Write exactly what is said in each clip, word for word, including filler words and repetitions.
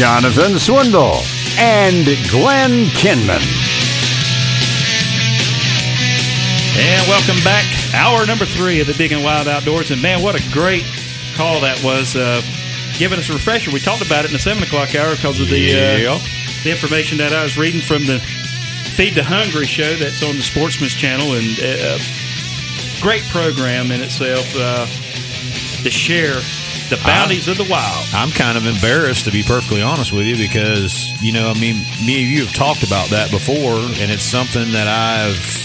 Jonathan Swindle and Glenn Kinman. And welcome back. Hour number three of the Big and Wild Outdoors. And, man, what a great call that was. Uh, giving us a refresher. We talked about it in the seven o'clock hour because of the, yeah. uh, the information that I was reading from the Feed the Hungry show that's on the Sportsman's Channel. And uh, great program in itself uh, to share the bounties I'm, of the wild. I'm kind of embarrassed, to be perfectly honest with you, because, you know, I mean, me and you have talked about that before, and it's something that I've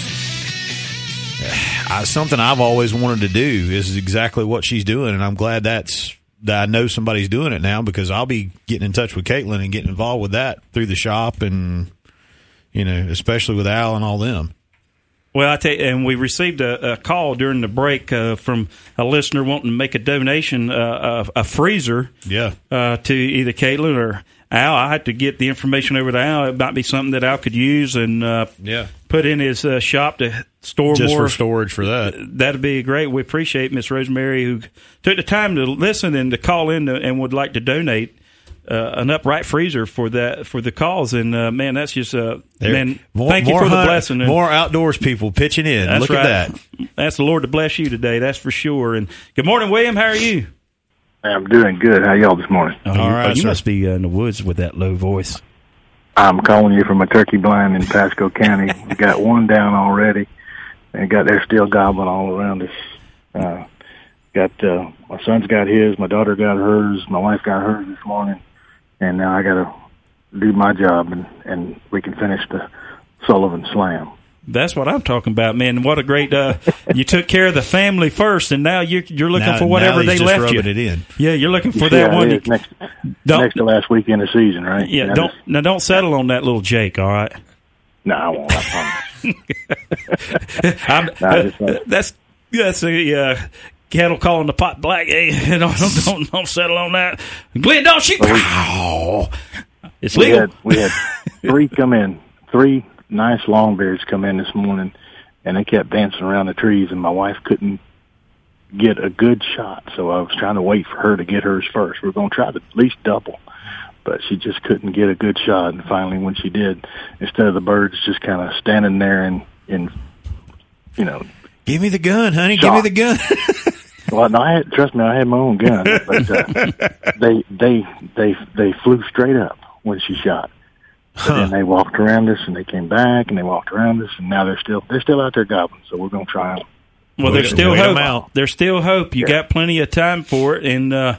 I, something I've always wanted to do is exactly what she's doing, and I'm glad that's that I know somebody's doing it now, because I'll be getting in touch with Caitlin and getting involved with that through the shop, and, you know, especially with Al and all them. Well, I tell you, and we received a, a call during the break uh, from a listener wanting to make a donation, uh, a, a freezer, yeah, uh, to either Caitlin or Al. I had to get the information over to Al. It might be something that Al could use and uh, yeah. put in his uh, shop to store just more. for storage for that. That'd be great. We appreciate Miss Rosemary, who took the time to listen and to call in to, and would like to donate uh, an upright freezer for that for the cause. And uh, man, that's just uh, there, man. More, thank you more for the hunt, blessing. And more outdoors people pitching in. that's Look right. at that. That's the Lord to bless you today. That's for sure. And good morning, William. How are you? I'm doing good. How y'all this morning? Oh, All you, right, oh, you sir. must be uh, in the woods with that low voice. I'm calling you from a turkey blind in Pasco County. We got one down already, and got they're still gobbling all around us. Uh, got uh, my son's got his, my daughter got hers, my wife got hers this morning, and now I got to do my job, and, and we can finish the Sullivan Slam. That's what I'm talking about, man. What a great uh, you took care of the family first, and now you're you're looking Now- for whatever now he's they just left you. rubbing it in. Yeah, you're looking for Yeah, that one. it is You- next, don't- next to last weekend of season, right? yeah, And I don't just- now don't settle on that little Jake. All right. No, I won't. I promise. I'm, No, I just want- that's that's a uh, kettle calling the pot black. Hey, don't, don't don't don't settle on that. Glenn, don't she? Ow. It's we legal. had we had three come in, three nice longbeards come in this morning, and they kept dancing around the trees, and my wife couldn't get a good shot, so I was trying to wait for her to get hers first. We were going to try to at least double, but she just couldn't get a good shot, and finally when she did, instead of the birds just kind of standing there and, and you know... Give me the gun, honey. Shot. Give me the gun. Well, no, I had, trust me, I had my own gun, but uh, they, they, they, they flew straight up when she shot. But Huh. then they walked around us, and they came back, and they walked around us, and now they're still they're still out there gobbling. So we're going to try them. Well, there's Wait- still wait 'em hope. out. There's still hope. You Yeah. got plenty of time for it. And uh,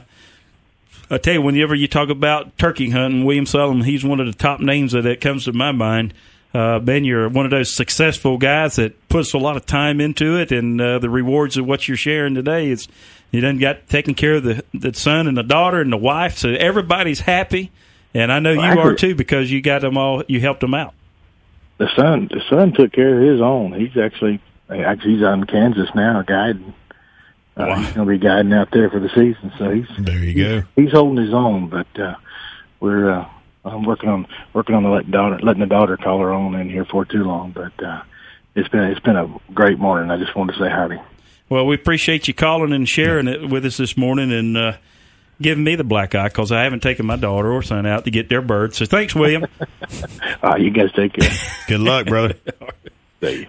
I tell you, whenever you talk about turkey hunting, William Sullivan, he's one of the top names that, that comes to my mind. Uh, Ben, you're one of those successful guys that puts a lot of time into it, and uh, the rewards of what you're sharing today is you done got taking care of the, the son and the daughter and the wife, so everybody's happy. And I know you Well, are actually- too, because you got them all. You helped them out. The son the son took care of his own. He's actually actually he's out in Kansas now guiding. Uh, Wow. He's going to be guiding out there for the season. So he's There you go. he's holding his own. But uh, we're uh, I'm working on working on the letting daughter letting the daughter call her own in here for too long. But uh, it's been it's been a great morning. I just wanted to say howdy. Well, we appreciate you calling and sharing it with us this morning, and uh, giving me the black eye, because I haven't taken my daughter or son out to get their birds. So thanks, William. Uh, you guys take care. Good luck, brother. See you.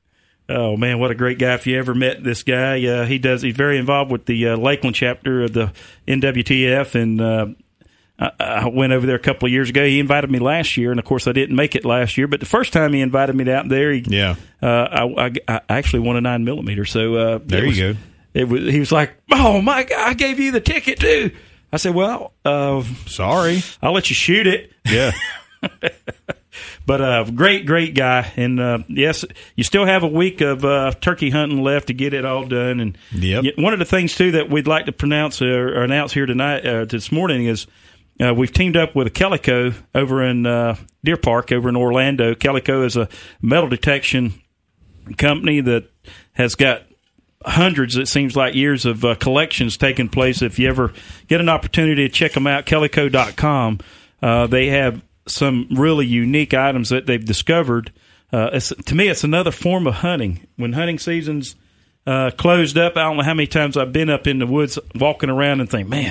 Oh man, what a great guy! If you ever met this guy, uh, he does. He's very involved with the uh, Lakeland chapter of the N W T F, and uh, I, I went over there a couple of years ago. He invited me last year, and of course I didn't make it last year. But the first time he invited me out there, he, Yeah. uh, I, I, I actually won a nine millimeter. So uh, There it was, you go. It was. He was like, "Oh my God, I gave you the ticket too." I said, "Well, uh, Sorry. I'll let you shoot it." Yeah. But uh, great, great guy. And uh, yes, you still have a week of uh, turkey hunting left to get it all done. And Yep. y- one of the things, too, that we'd like to pronounce uh, or announce here tonight, uh, this morning, is uh, we've teamed up with a Calico over in uh, Deer Park, over in Orlando. Calico is a metal detection company that has got hundreds, it seems like, years of uh, collections taking place. If you ever get an opportunity to check them out, calico dot com, uh, they have some really unique items that they've discovered. Uh, it's, to me, it's another form of hunting. When hunting season's uh, closed up, I don't know how many times I've been up in the woods walking around and think, man,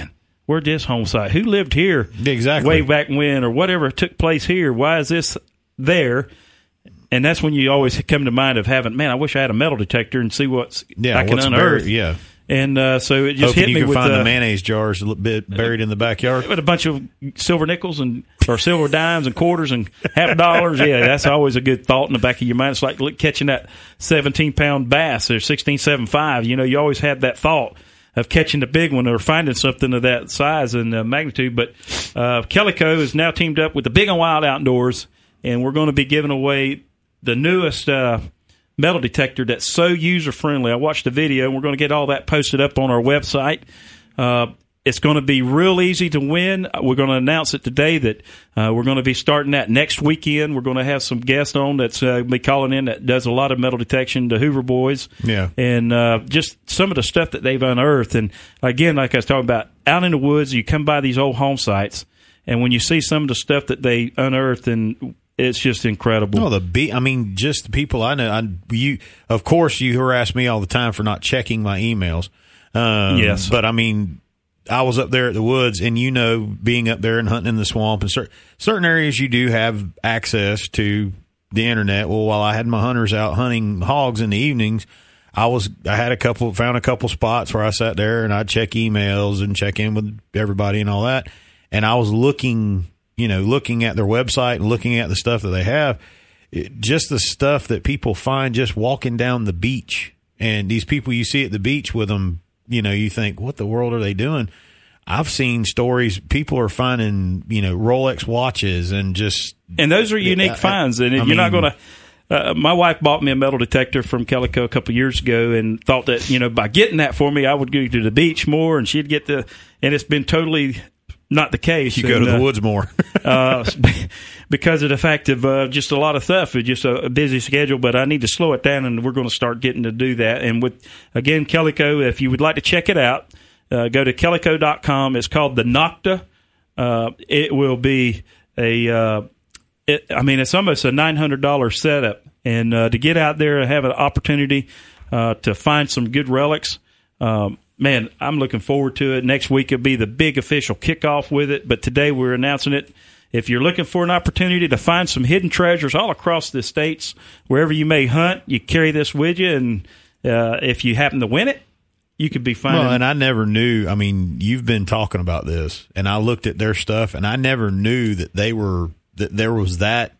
where'd this home site? Who lived here exactly way back when, or whatever took place here? Why is this there? And that's when you always come to mind of having, man, I wish I had a metal detector and see what's yeah, I can what's unearth. Buried, yeah. And uh, so it just Hoping hit you me can with find uh, the mayonnaise jars a little bit buried in the backyard with a bunch of silver nickels and or silver dimes and quarters and half dollars. Yeah, that's always a good thought in the back of your mind. It's like look, catching that seventeen pound bass or sixteen seven five. You know, you always have that thought of catching the big one or finding something of that size and uh, magnitude. But uh, Calico is now teamed up with the Big and Wild Outdoors, and we're going to be giving away the newest uh, metal detector that's so user-friendly. I watched the video, and we're going to get all that posted up on our website. Uh, it's going to be real easy to win. We're going to announce it today that uh, we're going to be starting that next weekend. We're going to have some guests on that's uh, be calling in that does a lot of metal detection, the Hoover Boys. Yeah. And uh, just some of the stuff that they've unearthed. And, again, like I was talking about, out in the woods, you come by these old home sites, and when you see some of the stuff that they unearthed and it's just incredible. No, the be- I mean, just the people I know. I, you, of course, you harass me all the time for not checking my emails. Um, yes, but I mean, I was up there at the woods, and you know, being up there and hunting in the swamp, and cer- certain areas you do have access to the internet. Well, while I had my hunters out hunting hogs in the evenings, I was I had a couple found a couple spots where I sat there and I'd check emails and check in with everybody and all that, and I was looking. You know, looking at their website and looking at the stuff that they have, it, just the stuff that people find just walking down the beach. And these people you see at the beach with them, you know, you think, what the world are they doing? I've seen stories. People are finding, you know, Rolex watches and just. And those are unique I, finds. And I you're mean, not going to. Uh, my wife bought me a metal detector from Calico a couple of years ago and thought that, you know, by getting that for me, I would go to the beach more and she'd get the. And it's been totally. Not the case. You go and, to the uh, woods more. uh, because of the fact of uh, just a lot of stuff. It's just a, a busy schedule, but I need to slow it down, and we're going to start getting to do that. And with, again, Calico, if you would like to check it out, uh, go to calico dot com. It's called the Nocta. Uh, it will be a, uh, it, I mean, it's almost a nine hundred dollars setup. And uh, to get out there and have an opportunity uh, to find some good relics, um, man, I'm looking forward to it. Next week will be the big official kickoff with it, but today we're announcing it. If you're looking for an opportunity to find some hidden treasures all across the states, wherever you may hunt, you carry this with you, and uh, if you happen to win it, you could be finding. Well, and I never knew. I mean, you've been talking about this, and I looked at their stuff, and I never knew that they were that there was that.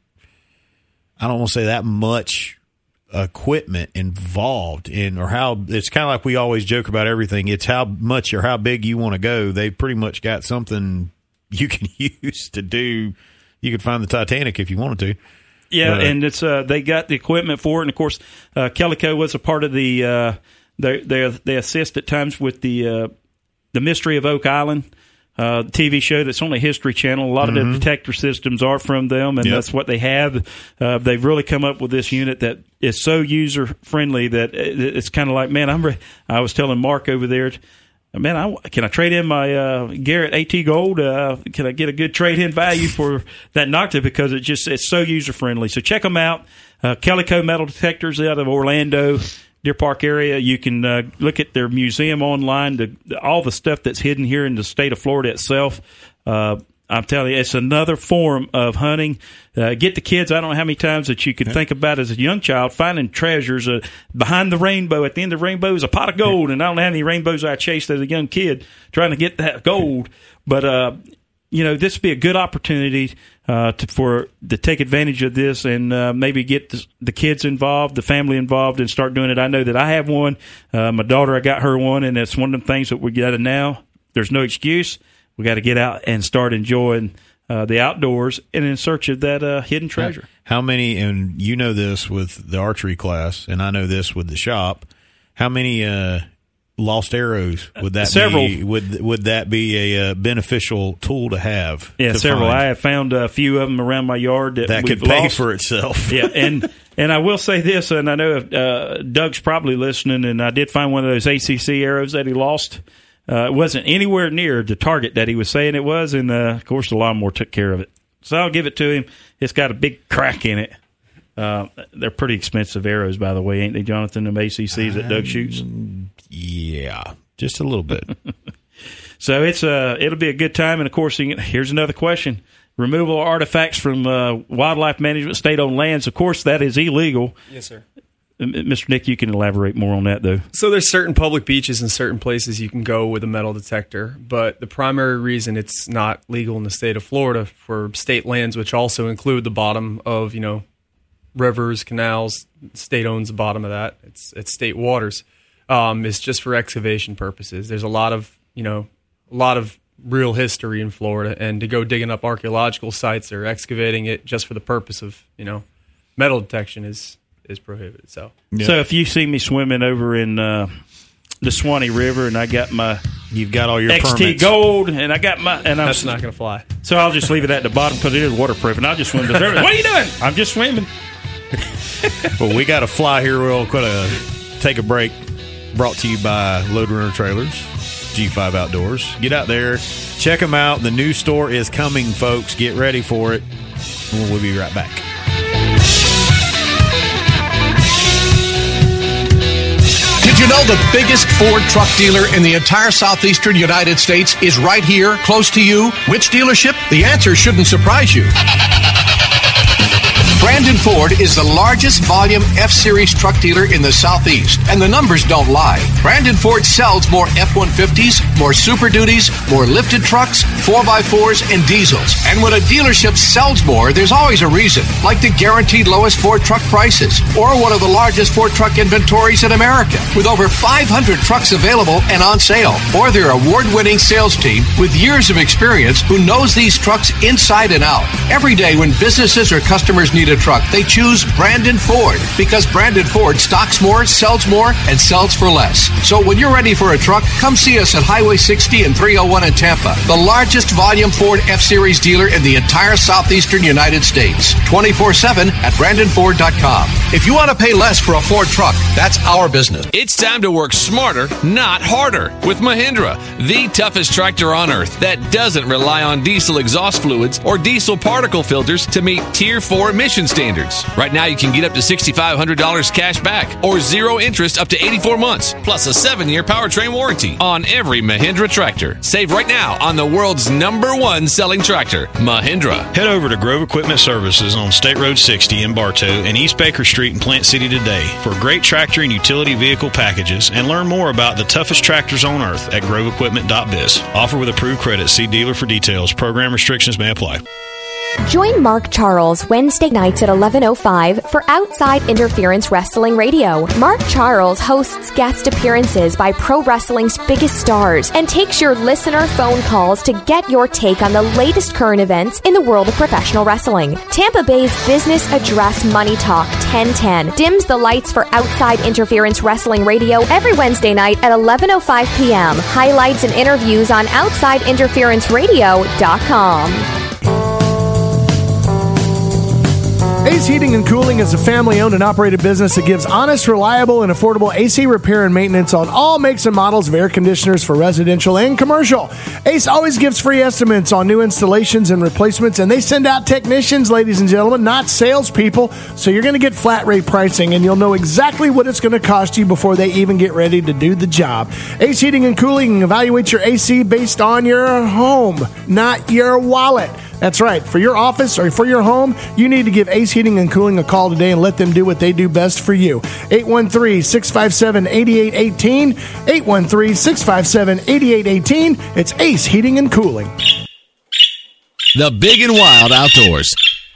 I don't want to say that much equipment involved in, or how it's kind of like we always joke about everything. It's how much or how big you want to go. They pretty much got something you can use to do. You could find the Titanic if you wanted to. Yeah, uh, and it's uh, they got the equipment for it, and of course, uh, Calico was a part of the. Uh, they they they assist at times with the uh, the Mystery of Oak Island. Uh, T V show that's on the History Channel. A lot mm-hmm. of the detector systems are from them, and yep. that's what they have. Uh, they've really come up with this unit that is so user friendly that it's kind of like, man, I'm. Re- I was telling Mark over there, man, I, can I trade in my uh, Garrett AT Gold? Uh, can I get a good trade in value for that Nocta, because it just it's so user friendly. So check them out. Uh, Calico Metal Detectors out of Orlando, Deer Park area. You can uh, look at their museum online, the, the, all the stuff that's hidden here in the state of Florida itself. Uh, I'm telling you, it's another form of hunting. Uh, get the kids. I don't know how many times that you can yeah. think about as a young child finding treasures uh, behind the rainbow. At the end of the rainbow is a pot of gold, yeah. and I don't know how many rainbows I chased as a young kid trying to get that gold. But uh, you know, this would be a good opportunity uh, to, for to take advantage of this and uh, maybe get the, the kids involved, the family involved, and start doing it. I know that I have one. Uh, my daughter, I got her one, and it's one of the things that we got to now. There's no excuse. We got to get out and start enjoying uh, the outdoors and in search of that uh, hidden treasure. How many, and you know this with the archery class, and I know this with the shop, how many uh, lost arrows would that several. be? Would would that be a uh, beneficial tool to have? Yeah, to several. find? I have found a few of them around my yard that, that we've could pay lost. for itself. Yeah, and and I will say this, and I know uh, Doug's probably listening, and I did find one of those A C C arrows that he lost. Uh, it wasn't anywhere near the target that he was saying it was, and uh, of course the lawnmower took care of it. So I'll give it to him. It's got a big crack in it. Uh, they're pretty expensive arrows, by the way, ain't they, Jonathan? Them A C Cs that Doug shoots. Yeah, just a little bit. So it's uh, it'll be a good time. And, of course, here's another question. Removal of artifacts from uh, wildlife management state-owned lands, of course, that is illegal. Yes, sir. Mister Nick, you can elaborate more on that, though. So there's certain public beaches and certain places you can go with a metal detector, but the primary reason it's not legal in the state of Florida for state lands, which also include the bottom of, you know, rivers, canals, state owns the bottom of that. It's it's state waters. Um, it's just for excavation purposes. There's a lot of, you know, a lot of real history in Florida, and to go digging up archaeological sites or excavating it just for the purpose of, you know, metal detection is is prohibited. So, yeah. So if you see me swimming over in uh, the Swanee River and I got my you've got all your X T permits. Gold and I got my and I'm that's not going to fly. So I'll just leave it at the bottom because it is waterproof, and I'll just swim to the surface. What are you doing? I'm just swimming. Well, we got to fly here real quick. Uh, take a break. Brought to you by Load Runner Trailers, G five Outdoors. Get out there, check them out. The new store is coming, folks. Get ready for it. We'll be right back. Did you know the biggest Ford truck dealer in the entire southeastern United States is right here, close to you? Which dealership? The answer shouldn't surprise you. Brandon Ford is the largest volume F-Series truck dealer in the Southeast, and the numbers don't lie. Brandon Ford sells more F one fifties, more Super Duties, more lifted trucks, four by fours, and diesels. And when a dealership sells more, there's always a reason, like the guaranteed lowest Ford truck prices, or one of the largest Ford truck inventories in America, with over five hundred trucks available and on sale, or their award-winning sales team with years of experience who knows these trucks inside and out. Every day when businesses or customers need a truck, they choose Brandon Ford, because Brandon Ford stocks more, sells more, and sells for less. So when you're ready for a truck, come see us at Highway sixty and three oh one in Tampa, the largest volume Ford F-Series dealer in the entire southeastern United States. twenty-four seven at brandon ford dot com. If you want to pay less for a Ford truck, that's our business. It's time to work smarter, not harder, with Mahindra, the toughest tractor on earth that doesn't rely on diesel exhaust fluids or diesel particle filters to meet Tier four emission standards. Right now, you can get up to six thousand five hundred dollars cash back or zero interest up to eighty-four months, plus a seven-year powertrain warranty on every Mahindra tractor. Save right now on the world's number one selling tractor, Mahindra. Head over to Grove Equipment Services on State Road sixty in Bartow and East Baker Street in Plant City today for great tractor and utility vehicle packages, and learn more about the toughest tractors on earth at grove equipment dot biz. Offer with approved credit. See dealer for details. Program restrictions may apply. Join Mark Charles Wednesday nights at eleven oh five for Outside Interference Wrestling Radio. Mark Charles hosts guest appearances by pro wrestling's biggest stars and takes your listener phone calls to get your take on the latest current events in the world of professional wrestling. Tampa Bay's Business Address Money Talk ten ten dims the lights for Outside Interference Wrestling Radio every Wednesday night at eleven oh five p.m. Highlights and interviews on outside interference radio dot com. Ace Heating and Cooling is a family-owned and operated business that gives honest, reliable, and affordable A C repair and maintenance on all makes and models of air conditioners for residential and commercial. Ace always gives free estimates on new installations and replacements, and they send out technicians, ladies and gentlemen, not salespeople, so you're going to get flat rate pricing, and you'll know exactly what it's going to cost you before they even get ready to do the job. Ace Heating and Cooling evaluates your A C based on your home, not your wallet. That's right. For your office or for your home, you need to give Ace Heating and Cooling a call today and let them do what they do best for you. eight one three, six five seven, eight eight one eight. eight one three, six five seven, eight eight one eight. It's Ace Heating and Cooling. The Big and Wild Outdoors.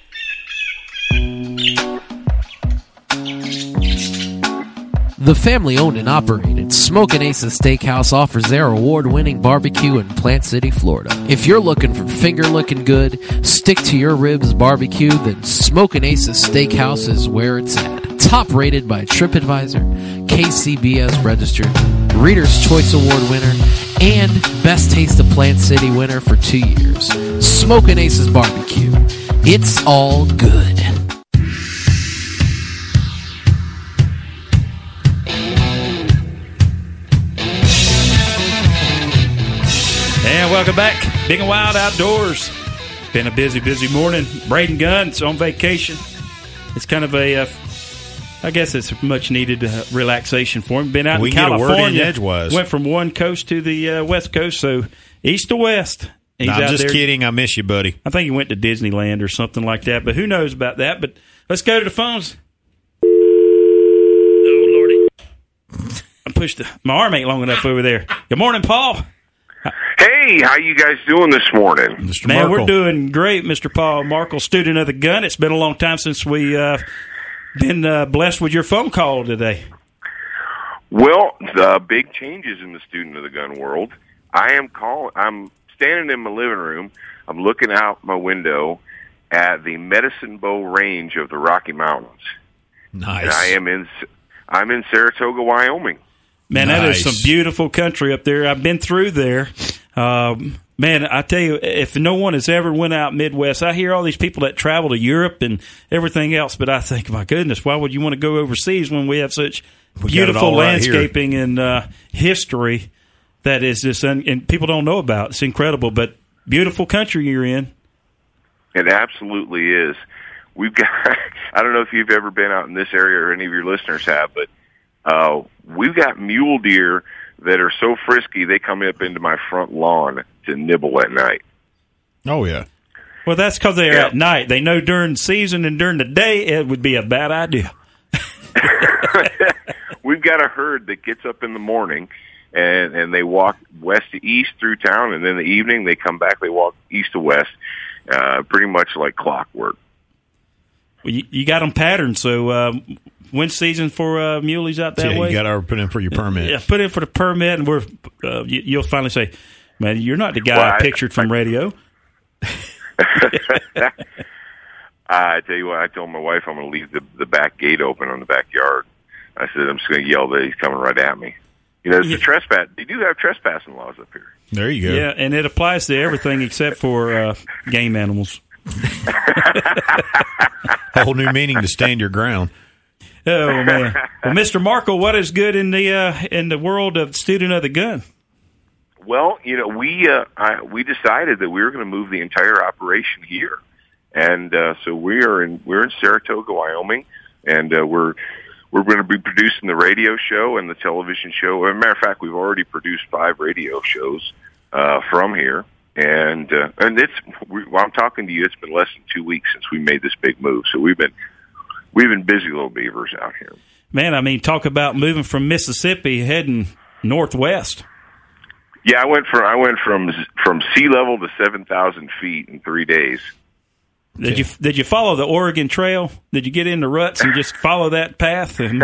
The family-owned and operated Smokin' Aces Steakhouse offers their award-winning barbecue in Plant City, Florida. If you're looking for finger-looking good, stick-to-your-ribs barbecue, then Smokin' Aces Steakhouse is where it's at. Top-rated by TripAdvisor, K C B S registered, Reader's Choice Award winner, and Best Taste of Plant City winner for two years. Smokin' Aces Barbecue. It's all good. And welcome back. Big and Wild Outdoors. Been a busy, busy morning. Braden Gunn's on vacation. It's kind of a, uh, I guess it's a much needed uh, relaxation for him. Been out we in get California. A word in edgewise. Went from one coast to the uh, west coast, so East to west. He's no, I'm out just there. kidding. I miss you, buddy. I think he went to Disneyland or something like that, but who knows about that. But let's go to the phones. Oh, Lordy. I pushed the, my arm ain't long enough over there. Good morning, Paul. Hey, how you guys doing this morning? Mister Man, Markle. we're doing great, Mister Paul Markle, student of the gun. It's been a long time since we uh, been uh, blessed with your phone call today. Well, the big changes in the student of the gun world. I am calling. I'm standing in my living room. I'm looking out my window at the Medicine Bow Range of the Rocky Mountains. Nice. And I am in. I'm in Saratoga, Wyoming. Man, Nice. that is some beautiful country up there. I've been through there. Um, man, I tell you, if no one has ever went out Midwest, I hear all these people that travel to Europe and everything else, but I think, my goodness, why would you want to go overseas when we have such We got it beautiful all right here. landscaping and uh, history that is just, un- and people don't know about. It's incredible, but beautiful country you're in. It absolutely is. We've got. I don't know if you've ever been out in this area or any of your listeners have, but uh, we've got mule deer that are so frisky they come up into my front lawn to nibble at night. Oh, yeah. Well, that's because they're Yeah. at night. They know during the season and during the day it would be a bad idea. We've got a herd that gets up in the morning and, and they walk west to east through town, and then in the evening they come back, they walk east to west, uh, pretty much like clockwork. Well, you, you got them patterned, so uh, wind season for uh, muleys out that Yeah, way? you got to put in for your permit. Yeah, put in for the permit, and we're uh, you, you'll finally say, man, you're not the guy Well, I I- pictured from radio. I tell you what, I told my wife I'm going to leave the, the back gate open on the backyard. I said, I'm just going to yell that he's coming right at me. You know, it's Yeah. a trespass. They do have trespassing laws up here. There you go. Yeah, and it applies to everything except for uh, game animals. Whole new meaning to stand your ground. Oh man! Well, Mister Markle, what is good in the uh, in the world of student of the gun? Well, you know, we uh, I, we decided that we were going to move the entire operation here, and uh, so we are in we're in Saratoga, Wyoming, and uh, we're we're going to be producing the radio show and the television show. As a matter of fact, we've already produced five radio shows uh, from here, and uh, and it's we, while I'm talking to you, it's been less than two weeks since we made this big move. So we've been we've been busy little beavers out here. Man, I mean, talk about moving from Mississippi heading northwest. Yeah, I went from I went from from sea level to seven thousand feet in three days. Did you did you follow the Oregon Trail? Did you get in the ruts and just follow that path? And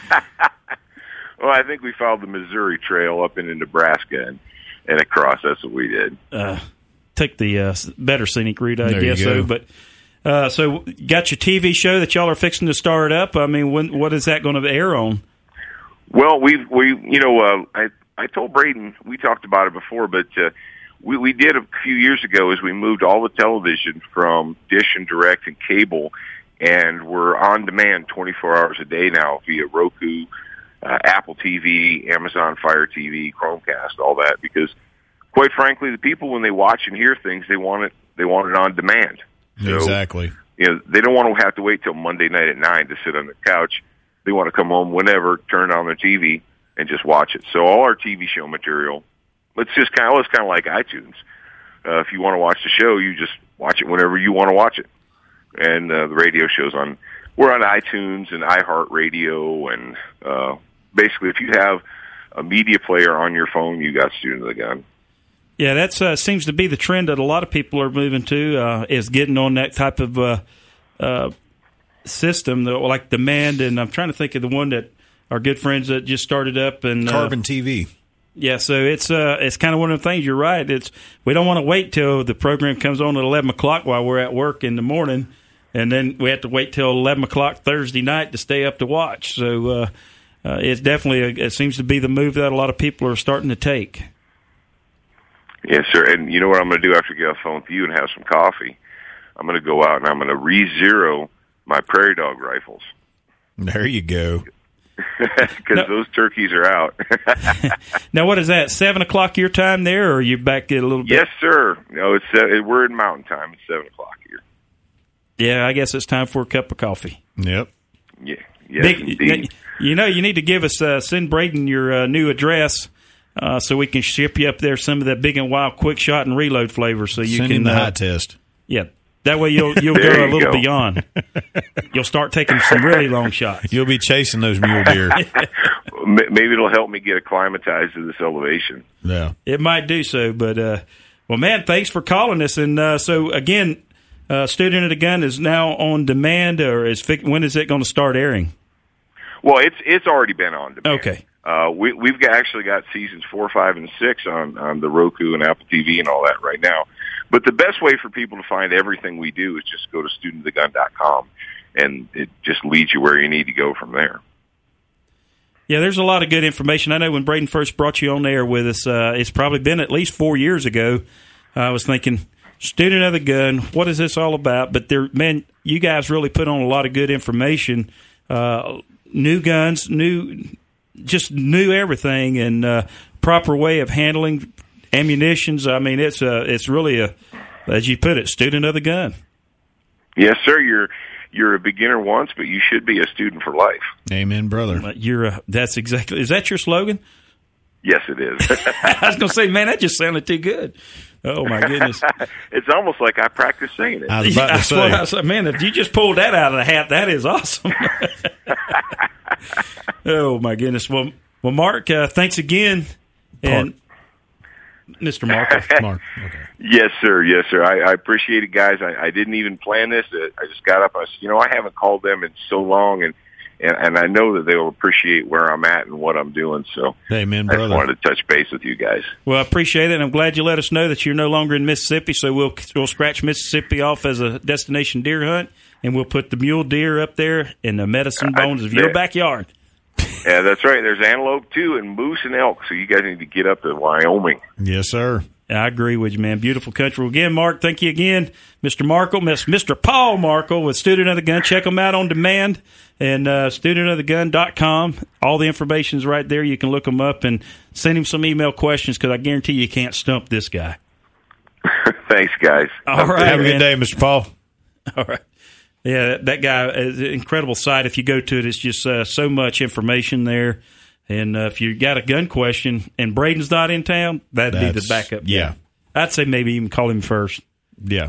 Well, I think we followed the Missouri Trail up into Nebraska and, and across. That's what we did. uh, took the uh, better scenic route, I There you guess. go. So, but uh, so got your T V show that y'all are fixing to start up. I mean, when what is that going to air on? Well, we we you know uh, I I told Braden, we talked about it before, but uh, we we did a few years ago is we moved all the television from Dish and Direct and cable, and we're on demand twenty-four hours a day now via Roku, uh, Apple T V, Amazon Fire T V, Chromecast, all that. Because quite frankly, the people when they watch and hear things, they want it they want it on demand. So, Exactly. you know, they don't want to have to wait till Monday night at nine to sit on the couch. They want to come home whenever, turn on their T V, and just watch it. So all our T V show material, it's just kind of, it's kind of like iTunes. Uh, if you want to watch the show, you just watch it whenever you want to watch it. And uh, the radio show's on, we're on iTunes and iHeartRadio, and uh, basically if you have a media player on your phone, you got Student of the Gun. Yeah, that uh, seems to be the trend that a lot of people are moving to, uh, is getting on that type of uh, uh, system, though, like Demand. And I'm trying to think of the one that our good friends that just started up. And uh, Carbon T V. Yeah, so it's uh, it's kind of one of the things. You're right. It's we don't want to wait till the program comes on at eleven o'clock while we're at work in the morning, and then we have to wait till eleven o'clock Thursday night to stay up to watch. So uh, uh, it's definitely a, it seems to be the move that a lot of people are starting to take. Yes, sir. And you know what I'm going to do after I get off the phone with you and have some coffee? I'm going to go out and I'm going to re-zero my prairie dog rifles. There you go. Because No. those turkeys are out. Now, what is that? Seven o'clock your time there, or are you back a little bit? Yes, sir. No, it's uh, we're in Mountain Time. It's seven o'clock here. Yeah, I guess it's time for a cup of coffee. Yep. Yeah. Yes, Big- indeed. you know, you need to give us uh, send Braden your uh, new address. uh, so we can ship you up there some of that Big and Wild quick shot and reload flavor. So you Send can him the uh, high test. Yeah. That way you'll you'll There go a you little go. beyond. You'll start taking some really long shots. You'll be chasing those mule deer. M- Maybe it'll help me get acclimatized to this elevation. Yeah. It might do so, but uh, well, man, thanks for calling us. And uh, so again, uh, Student of the Gun is now on demand, or is fic- when is it going to start airing? Well, it's it's already been on demand. Okay. Uh, we, we've got, actually got seasons four, five, and six on, on the Roku and Apple T V and all that right now. But the best way for people to find everything we do is just go to student of the gun dot com, and it just leads you where you need to go from there. Yeah, there's a lot of good information. I know when Braden first brought you on air with us, uh, it's probably been at least four years ago. I was thinking, Student of the Gun, what is this all about? But there, man, you guys really put on a lot of good information. Uh, new guns, new, just new everything, and uh, proper way of handling ammunitions. I mean, it's a, it's really a, as you put it, student of the gun. Yes, sir. You're you're a beginner once, but you should be a student for life. Amen, brother. You're a, that's exactly. Is that your slogan? Yes, it is. I was going to say, man, that just sounded too good. Oh my goodness! It's almost like I practice saying it. I was about Yeah, to say. what I was like, man, if you just pulled that out of the hat, that is awesome. Oh my goodness! Well, well, Mark, uh, thanks again, and Mister Markle. Mark. Okay. Yes, sir. Yes, sir. I, I appreciate it, guys. I, I didn't even plan this. I just got up. I said, you know, I haven't called them in so long, and, and, and I know that they'll appreciate where I'm at and what I'm doing. So Amen, I just brother. wanted to touch base with you guys. Well, I appreciate it, and I'm glad you let us know that you're no longer in Mississippi. So we'll we'll scratch Mississippi off as a destination deer hunt, and we'll put the mule deer up there in the medicine bones of your yeah. backyard. Yeah, that's right. There's antelope, too, and moose and elk. So you guys need to get up to Wyoming. Yes, sir. I agree with you, man. Beautiful country. Well, again, Mark, thank you again. Mister Markle, Mister Paul Markle with Student of the Gun. Check them out on demand and uh, student of the gun dot com. All the information's right there. You can look them up and send him some email questions because I guarantee you can't stump this guy. Thanks, guys. All right, Have a man. good day, Mister Paul. All right. Yeah, that, that guy is an incredible site. If you go to it, it's just uh, so much information there. And uh, if you got a gun question and Braden's not in town, that'd be the That's- backup. yeah. guy. I'd say maybe even call him first. Yeah.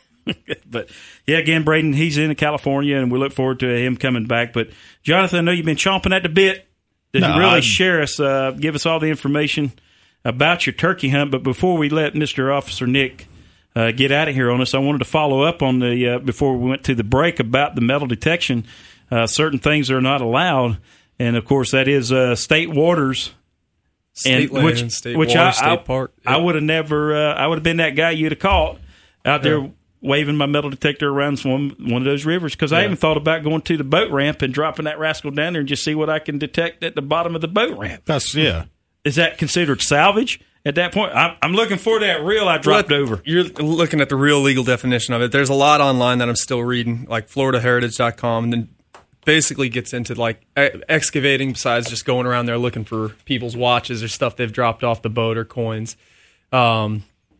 But, yeah, again, Braden, he's in California, and we look forward to him coming back. But, Jonathan, I know you've been chomping at the bit to No, really I'm- share us, uh, give us all the information about your turkey hunt. But before we let Mister Officer Nick uh, get out of here on us, I wanted to follow up on the, uh, before we went to the break, about the metal detection. Uh, certain things are not allowed. And, of course, that is uh, state waters. State land, which, state which water, I, state I, park. I Yep. would have never, uh, I would have been that guy you'd have caught out there Yeah. waving my metal detector around one, one of those rivers. Because I Yeah. even thought about going to the boat ramp and dropping that rascal down there and just see what I can detect at the bottom of the boat ramp. That's, yeah. Is that considered salvage at that point? I'm, I'm looking for that reel I dropped Well, over. You're looking at the real legal definition of it. There's a lot online that I'm still reading, like florida heritage dot com, and then basically gets into like e- excavating besides just going around there looking for people's watches or stuff they've dropped off the boat or coins. Um,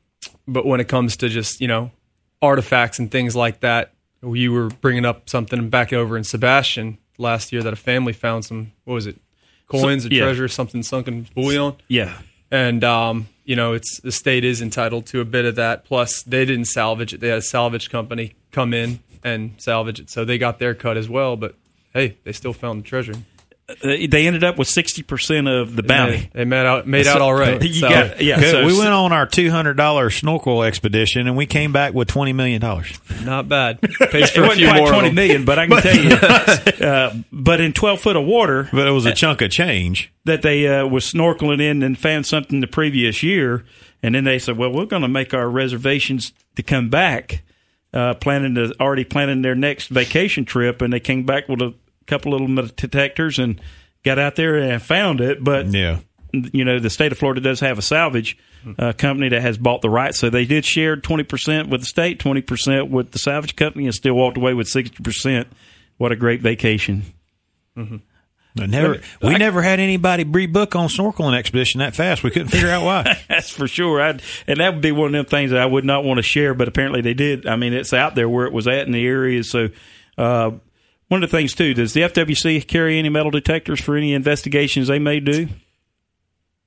but when it comes to just, you know, artifacts and things like that, you were bringing up something back over in Sebastian last year that a family found some, what was it, coins So- or yeah. treasure, something sunken bullion. Yeah. And, um, you know, it's the state is entitled to a bit of that. Plus, they didn't salvage it. They had a salvage company come in and salvage it. So they got their cut as well. But, hey, they still found the treasure. Uh, They ended up with sixty percent of the bounty. They, they made out made So- out all right. You So- got- yeah, Good. so- we went on our two hundred dollars snorkel expedition, and we came back with twenty million dollars. Not bad. Pays It for a wasn't few quite more. of twenty them. million, but I can tell you. Uh, but in twelve foot of water, But it was a chunk of change. that they uh, was snorkeling in and found something the previous year, and then they said, "Well, we're going to make our reservations to come back, uh, planning to already planning their next vacation trip." And they came back with a couple little metal detectors and got out there and found it. But Yeah. you know, the state of Florida does have a salvage uh, company that has bought the rights, so they did share twenty percent with the state, twenty percent with the salvage company, and still walked away with sixty percent. What a great vacation! Mm-hmm. But never, we never had anybody rebook on snorkeling expedition that fast. We couldn't figure out why. That's for sure. I'd, and that would be one of them things that I would not want to share, but apparently they did. I mean, it's out there where it was at in the area. So, uh, one of the things, too, does the F W C carry any metal detectors for any investigations they may do?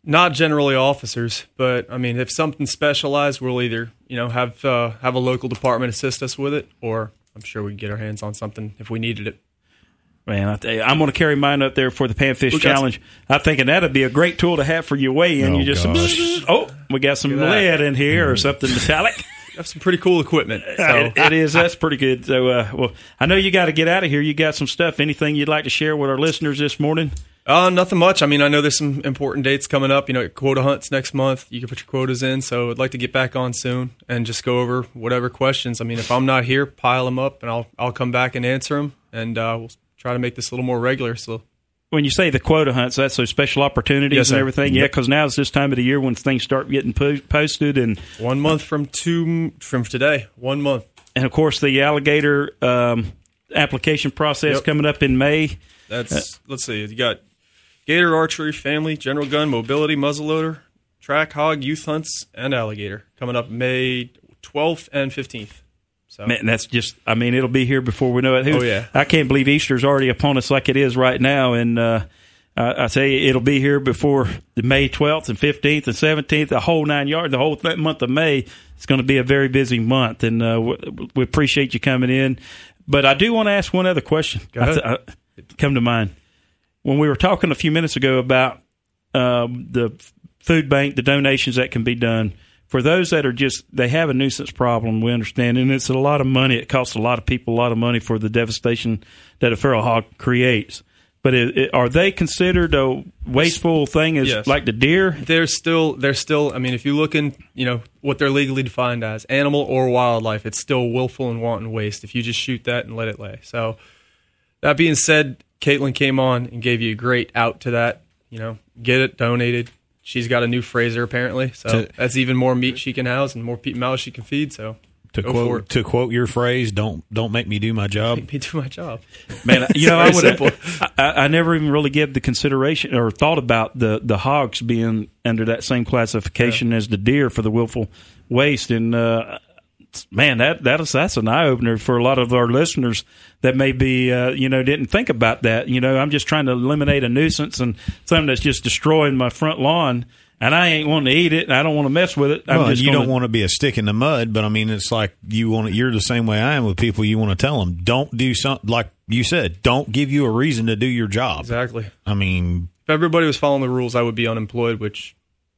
Not generally officers, but I mean, if something's specialized, we'll either you know have uh, have a local department assist us with it, or I'm sure we can get our hands on something if we needed it. Man, I tell you, I'm going to carry mine up there for the Panfish we Challenge. Some, I'm thinking that'd be a great tool to have for your weigh-in. Oh, you just gosh. oh, we got some lead in here mm. or something metallic. Have some pretty cool equipment. So. it, it is. That's pretty good. So, uh, well, I know you got to get out of here. You got some stuff. Anything you'd like to share with our listeners this morning? Uh, nothing much. I mean, I know there's some important dates coming up. You know, quota hunts next month. You can put your quotas in. So I'd like to get back on soon and just go over whatever questions. I mean, if I'm not here, pile them up, and I'll I'll come back and answer them, and uh, we'll try to make this a little more regular. So. When you say the quota hunts, that's those special opportunities yes, and everything. Yeah, because now it's this time of the year when things start getting po- posted. And one month from two from today, one month. And of course, the alligator um, application process yep. coming up in May. That's uh, let's see, you got gator archery, family, general gun, mobility, muzzleloader, track, hog, youth hunts, and alligator coming up May twelfth and fifteenth. So. Man, that's just, I mean, it'll be here before we know it. Who, oh, yeah. I can't believe Easter's already upon us like it is right now. And uh, I, I tell you, it'll be here before the May twelfth and fifteenth and seventeenth, the whole nine yards, the whole th- month of May. It's going to be a very busy month. And uh, we, we appreciate you coming in. But I do want to ask one other question. Go ahead. I th- I, come to mind. When we were talking a few minutes ago about um, the food bank, the donations that can be done, for those that are just, they have a nuisance problem, we understand, and it's a lot of money. It costs a lot of people a lot of money for the devastation that a feral hog creates. But it, it, are they considered a wasteful thing as yes. like the deer? They're still, they're still, I mean, if you look in, you know, what they're legally defined as, animal or wildlife, it's still willful and wanton waste if you just shoot that and let it lay. So that being said, Caitlin came on and gave you a great out to that. You know, get it donated. She's got a new Fraser apparently, so to, that's even more meat she can house and more pe- mouths she can feed. So to go quote for it. to quote your phrase, don't don't make me do my job. Make me do my job, man. You know, I would. I, I never even really gave the consideration or thought about the the hogs being under that same classification yeah. as the deer for the willful waste. And uh, man, that that is that's an eye opener for a lot of our listeners that maybe uh, you know didn't think about that. You know, I'm just trying to eliminate a nuisance and something that's just destroying my front lawn, and I ain't wanting to eat it. And I don't want to mess with it. I'm well, just you gonna, don't want to be a stick in the mud, but I mean, it's like you want. You're the same way I am with people. You want to tell them, don't do something like you said. Don't give you a reason to do your job. Exactly. I mean, if everybody was following the rules, I would be unemployed, which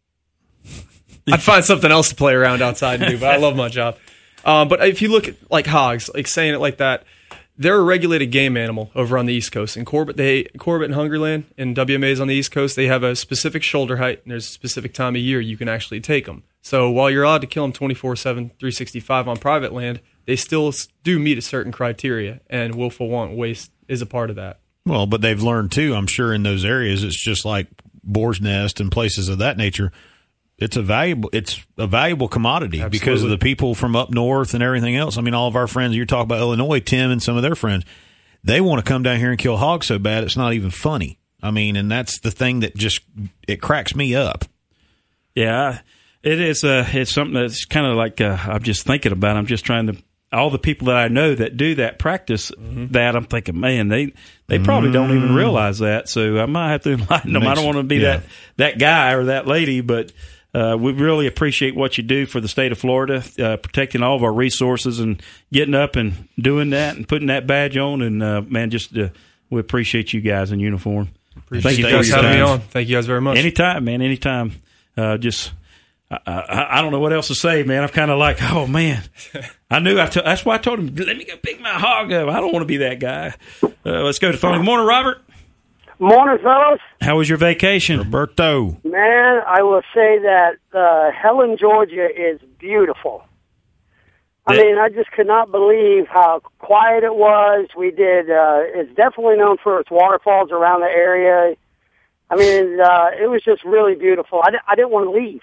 I'd find something else to play around outside and do. But I love my job. Um, but if you look at like hogs, like saying it like that, they're a regulated game animal over on the East Coast. In Corbett, they Corbett and Hungerland and W M As on the East Coast, they have a specific shoulder height, and there's a specific time of year you can actually take them. So while you're allowed to kill them twenty-four seven, three sixty-five on private land, they still do meet a certain criteria, and willful want waste is a part of that. Well, but they've learned too, I'm sure, in those areas, it's just like Boar's Nest and places of that nature. It's a valuable it's a valuable commodity Absolutely. Because of the people from up north and everything else. I mean, all of our friends, you're talking about Illinois, Tim and some of their friends, they want to come down here and kill hogs so bad it's not even funny. I mean, and that's the thing that just it cracks me up. Yeah, it is. Uh, it's something that's kind of like uh, I'm just thinking about. I'm just trying to. All the people that I know that do that practice mm-hmm. that, I'm thinking, man, they they probably mm. don't even realize that. So I might have to enlighten them. Makes, I don't want to be yeah. that that guy or that lady, but. Uh, we really appreciate what you do for the state of Florida, uh, protecting all of our resources and getting up and doing that and putting that badge on. And, uh, man, just uh, we appreciate you guys in uniform. Appreciate Thank you for having time. me on. Thank you guys very much. Anytime, man, anytime. Uh, just I, I, I don't know what else to say, man. I'm kind of like, oh, man. I knew. I t- that's why I told him, let me go pick my hog up. I don't want to be that guy. Uh, let's go to the phone. Good morning, Robert. Morning, fellas. How was your vacation? Roberto. Man, I will say that uh, Helen, Georgia is beautiful. I mean, I just could not believe how quiet it was. We did, uh, it's definitely known for its waterfalls around the area. I mean, uh, it was just really beautiful. I, di- I didn't want to leave.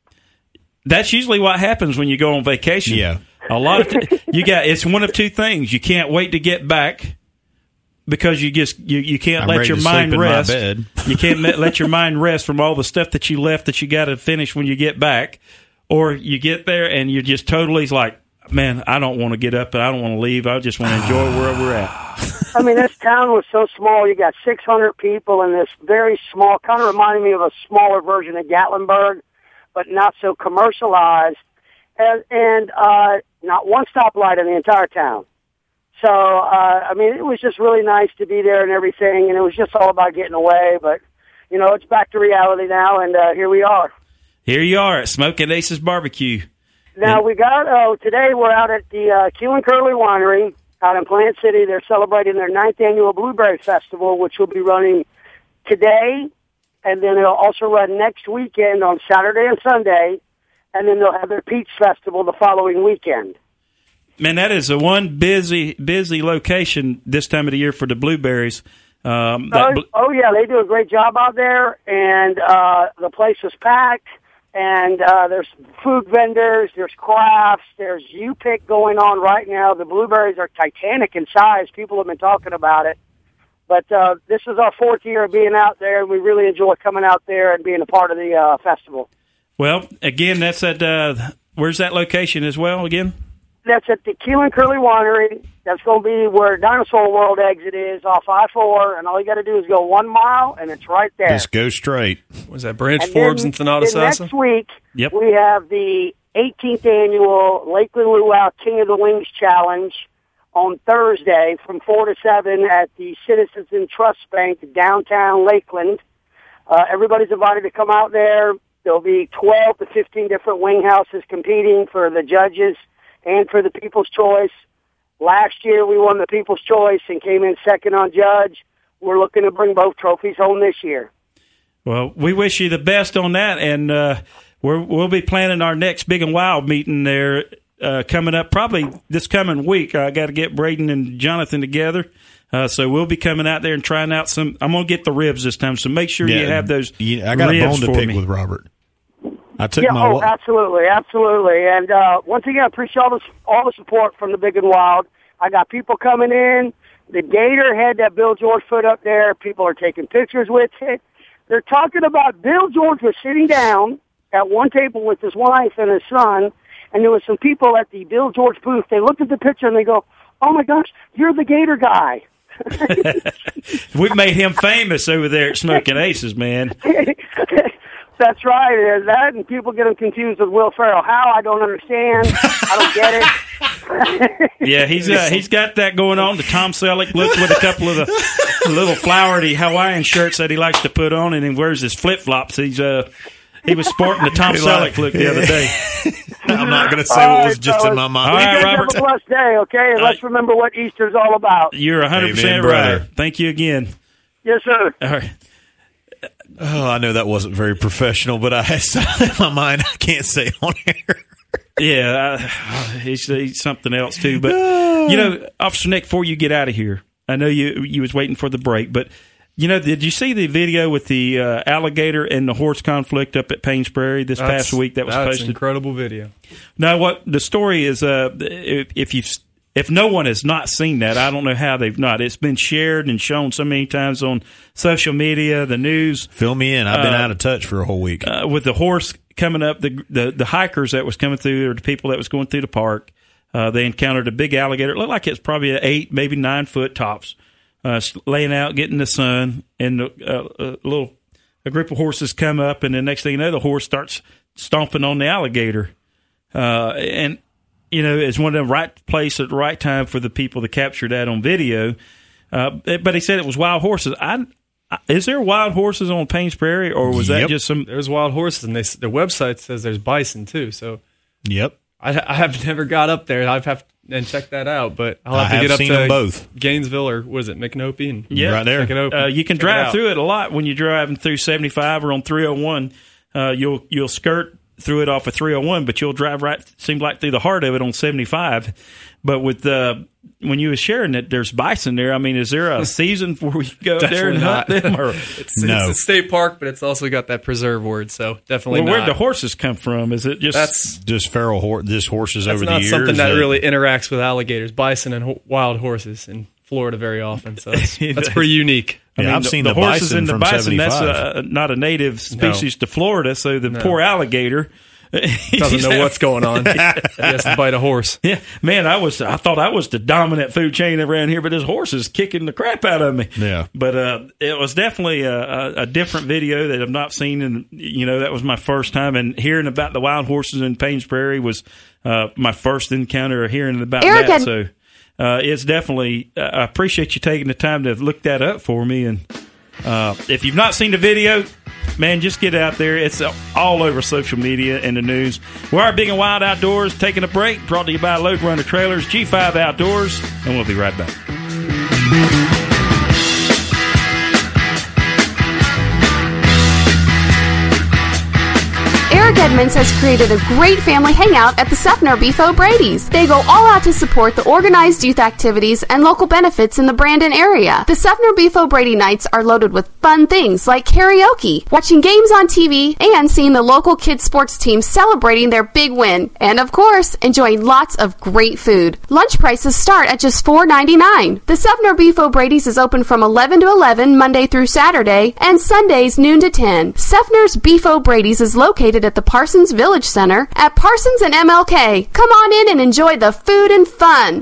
That's usually what happens when you go on vacation. Yeah. A lot of t- you got, it's one of two things. You can't wait to get back. Because you just you, you can't I'm let your mind rest. You can't let your mind rest from all the stuff that you left that you got to finish when you get back, or you get there and you're just totally like, man, I don't want to get up and I don't want to leave. I just want to enjoy where we're at. I mean, this town was so small. You got six hundred people in this very small, kind of reminded me of a smaller version of Gatlinburg, but not so commercialized. And, and uh, not one stoplight in the entire town. So, uh, I mean, it was just really nice to be there and everything, and it was just all about getting away. But, you know, it's back to reality now, and uh, here we are. Here you are at Smoking Aces Barbecue. Now, we got, oh, today we're out at the uh, Q and Curly Winery out in Plant City. They're celebrating their ninth annual Blueberry Festival, which will be running today, and then it'll also run next weekend on Saturday and Sunday, and then they'll have their Peach Festival the following weekend. Man, that is a one busy, busy location this time of the year for the blueberries. Um, that oh, bl- oh, yeah, they do a great job out there, and uh, the place is packed, and uh, there's food vendors, there's crafts, there's U-Pick going on right now. The blueberries are titanic in size. People have been talking about it. But uh, this is our fourth year of being out there, and we really enjoy coming out there and being a part of the uh, festival. Well, again, that's at, uh, where's that location as well, again? That's at the Keelan Curly Winery. That's going to be where Dinosaur World exit is off I four, and all you got to do is go one mile, and it's right there. Just go straight. Was that Branch and Forbes then, and Thanatasasa? Next week, yep. we have the eighteenth annual Lakeland Luau King of the Wings Challenge on Thursday from four to seven at the Citizens and Trust Bank downtown Lakeland. Uh, everybody's invited to come out there. There'll be twelve to fifteen different wing houses competing for the judges and for the People's Choice. Last year, we won the People's Choice and came in second on Judge. We're looking to bring both trophies home this year. Well, we wish you the best on that, and uh, we're, we'll be planning our next Big and Wild meeting there uh, coming up probably this coming week. I got to get Braden and Jonathan together, uh, so we'll be coming out there and trying out some. I'm going to get the ribs this time, so make sure yeah, you have those. Yeah, I got a bone to pick me. with Robert. I took yeah, my oh, absolutely, absolutely. And uh, once again, I appreciate all the, all the support from the Big and Wild. I got people coming in. The Gator had that Bill George foot up there. People are taking pictures with it. They're talking about Bill George was sitting down at one table with his wife and his son, and there was some people at the Bill George booth. They looked at the picture and they go, "Oh my gosh, you're the Gator guy." We've made him famous over there at Smoking Aces, man. That's right. There's that, and people get him confused with Will Ferrell. How? I don't understand. I don't get it. Yeah, he's uh, he's got that going on. The Tom Selleck look with a couple of the little flowery Hawaiian shirts that he likes to put on, and he wears his flip flops. He's uh he was sporting the Tom Selleck look the other day. I'm not going to say what was just in my mind. All right, Robert. Have a blessed day, okay? And let's remember what Easter's all about. You're one hundred percent right. Thank you again. Yes, sir. All right. Oh, I know that wasn't very professional, but I had something in my mind I can't say on air. Yeah, I, he's, he's something else too. But you know, Officer Nick, before you get out of here, I know you you was waiting for the break, but you know, did you see the video with the uh, alligator and the horse conflict up at Paynes Prairie this that's, past week? That was that's posted. An incredible video. Now, what the story is? Uh, if, if you if no one has not seen that, I don't know how they've not. It's been shared and shown so many times on social media, the news. Fill me in. I've been uh, out of touch for a whole week. Uh, with the horse coming up, the, the the hikers that was coming through, or the people that was going through the park, uh, they encountered a big alligator. It looked like it's probably an eight, maybe nine foot tops, uh, laying out, getting the sun, and uh, a little a group of horses come up, and the next thing you know, the horse starts stomping on the alligator, uh, and. You know, it's one of the right place at the right time for the people to capture that on video. Uh, but he said it was wild horses. I, I, is there wild horses on Paynes Prairie, or was yep. that just some? There's wild horses, and they, their website says there's bison too. So, yep. I, I have never got up there. I've have and check that out, but I'll have I to get have up seen to them both. Gainesville or was it McNopey? And yeah, right there. Check it out. Uh, you can check drive it through it a lot when you're driving through seventy-five or on three oh one. Uh, you'll you'll skirt through it off of three oh one, but you'll drive right, seemed like through the heart of it on seventy-five. But with uh, when you were sharing it, there's bison there. I mean, is there a season where we go there and hunt them? Or? it's, no. it's a state park, but it's also got that preserve word, so definitely well, not. Where'd the horses come from? Is it just that's just feral horse? This horses that's over not the years. something that uh, really interacts with alligators, bison, and ho- wild horses in Florida very often. So that's, that's pretty unique. I yeah, mean, I've the, seen the the horses bison and the from bison. seventy-five. That's uh, not a native species no. to Florida, so the no. poor alligator. Doesn't know what's going on. He has to bite a horse. Yeah, man, I was I thought I was the dominant food chain around here, but this horse is kicking the crap out of me. Yeah. But uh, it was definitely a, a, a different video that I've not seen, and you know that was my first time. And hearing about the wild horses in Paynes Prairie was uh, my first encounter of hearing about Eric that. had- So uh, it's definitely. Uh, I appreciate you taking the time to look that up for me. And uh, if you've not seen the video, man, just get out there. It's all over social media and the news. We are Big and Wild Outdoors, taking a break, brought to you by Load Runner Trailers, G five Outdoors, and we'll be right back. Eric Edmonds has created a great family hangout at the Seffner Beef O'Brady's. They go all out to support the organized youth activities and local benefits in the Brandon area. The Seffner Beef O'Brady nights are loaded with fun things like karaoke, watching games on T V, and seeing the local kids sports team celebrating their big win. And of course, enjoying lots of great food. Lunch prices start at just four ninety-nine. The Seffner Beef O'Brady's is open from eleven to eleven Monday through Saturday and Sundays noon to ten. Seffner's Beef O'Brady's is located at the Parsons Village Center at Parsons and M L K. Come on in and enjoy the food and fun.